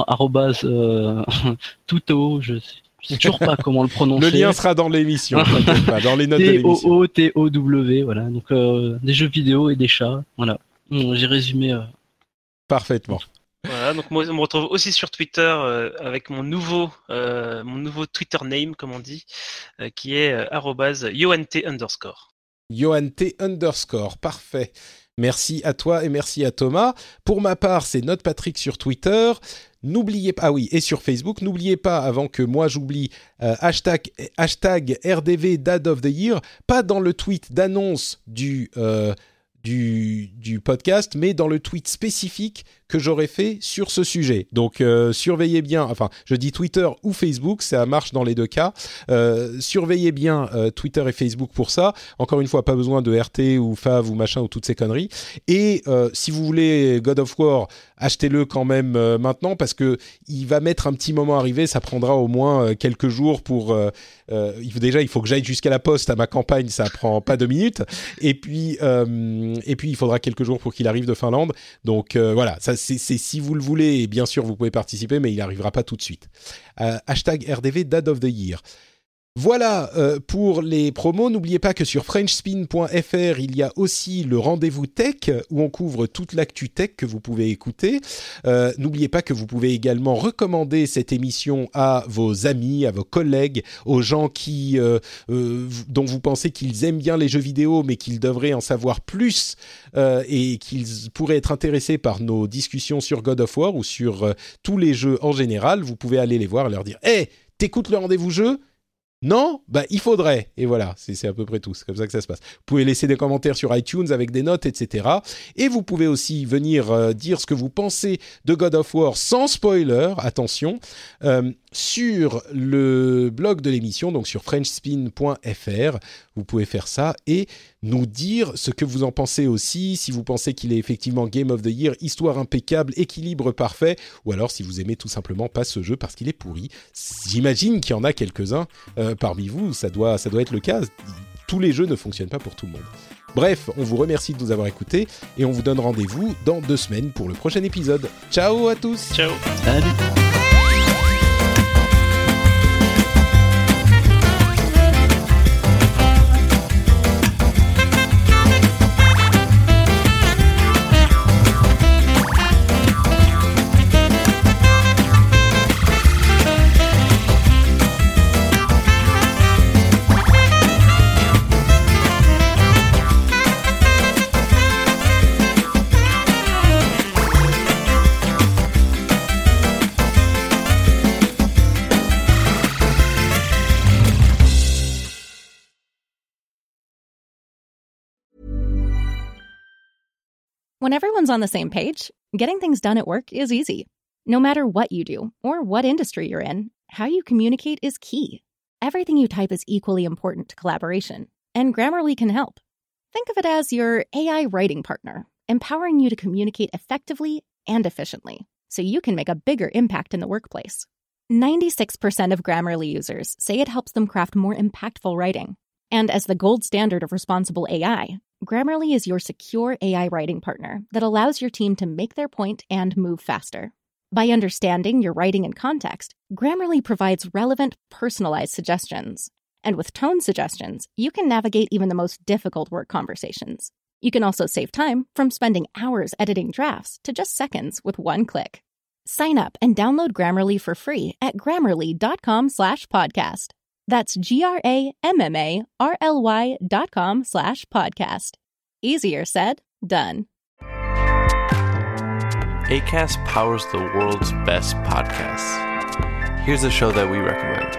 @touto, je sais toujours pas comment le prononcer. Le lien sera dans l'émission, t'inquiète pas, dans les notes de l'émission. TOOTOW, voilà. Donc des jeux vidéo et des chats, voilà. J'ai résumé. Parfaitement. Voilà, donc moi, on me retrouve aussi sur Twitter avec mon nouveau Twitter name, comme on dit, qui est @yoant_. yoant_, parfait. Merci à toi et merci à Thomas. Pour ma part, c'est NotePatrick sur Twitter. N'oubliez pas, et sur Facebook, n'oubliez pas, avant que moi j'oublie, hashtag RDV Dad of the Year, pas dans le tweet d'annonce du podcast, mais dans le tweet spécifique que j'aurais fait sur ce sujet. Donc, surveillez bien, enfin, je dis Twitter ou Facebook, ça marche dans les deux cas. Surveillez bien Twitter et Facebook pour ça. Encore une fois, pas besoin de RT ou Fav ou machin ou toutes ces conneries. Et si vous voulez God of War, achetez-le quand même maintenant parce que il va mettre un petit moment à arriver. Ça prendra au moins quelques jours pour... il faut que j'aille jusqu'à la poste à ma campagne, ça prend pas 2 minutes. Et puis, il faudra quelques jours pour qu'il arrive de Finlande. Donc voilà, ça, c'est si vous le voulez, et bien sûr vous pouvez participer, mais il n'arrivera pas tout de suite. Hashtag RDV Dad of the Year. Voilà pour les promos. N'oubliez pas que sur frenchspin.fr, il y a aussi le rendez-vous tech où on couvre toute l'actu tech que vous pouvez écouter. N'oubliez pas que vous pouvez également recommander cette émission à vos amis, à vos collègues, aux gens dont vous pensez qu'ils aiment bien les jeux vidéo mais qu'ils devraient en savoir plus et qu'ils pourraient être intéressés par nos discussions sur God of War ou sur tous les jeux en général. Vous pouvez aller les voir et leur dire « Hey, t'écoutes le rendez-vous jeu ? Non ? Il faudrait. Et voilà, c'est à peu près tout. C'est comme ça que ça se passe. Vous pouvez laisser des commentaires sur iTunes avec des notes, etc. Et vous pouvez aussi venir dire ce que vous pensez de God of War sans spoiler, attention, sur le blog de l'émission, donc sur frenchspin.fr. Vous pouvez faire ça et nous dire ce que vous en pensez aussi, si vous pensez qu'il est effectivement Game of the Year, histoire impeccable, équilibre parfait, ou alors si vous aimez tout simplement pas ce jeu parce qu'il est pourri. J'imagine qu'il y en a quelques-uns parmi vous, ça doit être le cas. Tous les jeux ne fonctionnent pas pour tout le monde. Bref, on vous remercie de nous avoir écoutés et on vous donne rendez-vous dans 2 semaines pour le prochain épisode. Ciao à tous. Ciao. Salut. When everyone's on the same page, getting things done at work is easy. No matter what you do or what industry you're in, how you communicate is key. Everything you type is equally important to collaboration, and Grammarly can help. Think of it as your AI writing partner, empowering you to communicate effectively and efficiently, so you can make a bigger impact in the workplace. 96% of Grammarly users say it helps them craft more impactful writing. And as the gold standard of responsible AI, Grammarly is your secure AI writing partner that allows your team to make their point and move faster. By understanding your writing and context, Grammarly provides relevant, personalized suggestions. And with tone suggestions, you can navigate even the most difficult work conversations. You can also save time from spending hours editing drafts to just seconds with one click. Sign up and download Grammarly for free at grammarly.com/podcast. That's GRAMMARLY.com/podcast. Easier said, done. Acast powers the world's best podcasts. Here's a show that we recommend.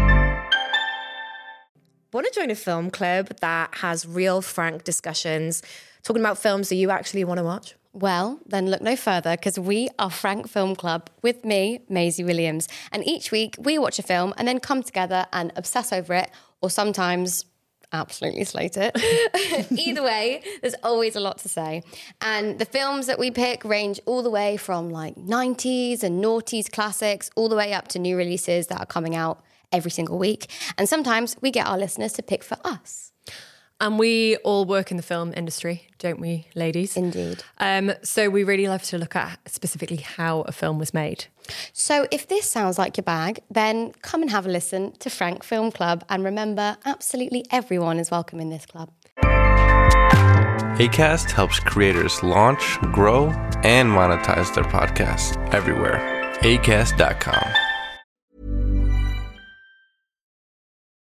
Want to join a film club that has real, frank discussions, talking about films that you actually want to watch? Well, then look no further, because we are Frank Film Club with me, Maisie Williams. And each week we watch a film and then come together and obsess over it, or sometimes absolutely slate it. Either way, there's always a lot to say. And the films that we pick range all the way from like 90s and noughties classics, all the way up to new releases that are coming out every single week. And sometimes we get our listeners to pick for us. And we all work in the film industry, don't we, ladies? Indeed. So we really love to look at specifically how a film was made. So if this sounds like your bag, then come and have a listen to Frank Film Club. And remember, absolutely everyone is welcome in this club. Acast helps creators launch, grow, and monetize their podcasts everywhere. Acast.com.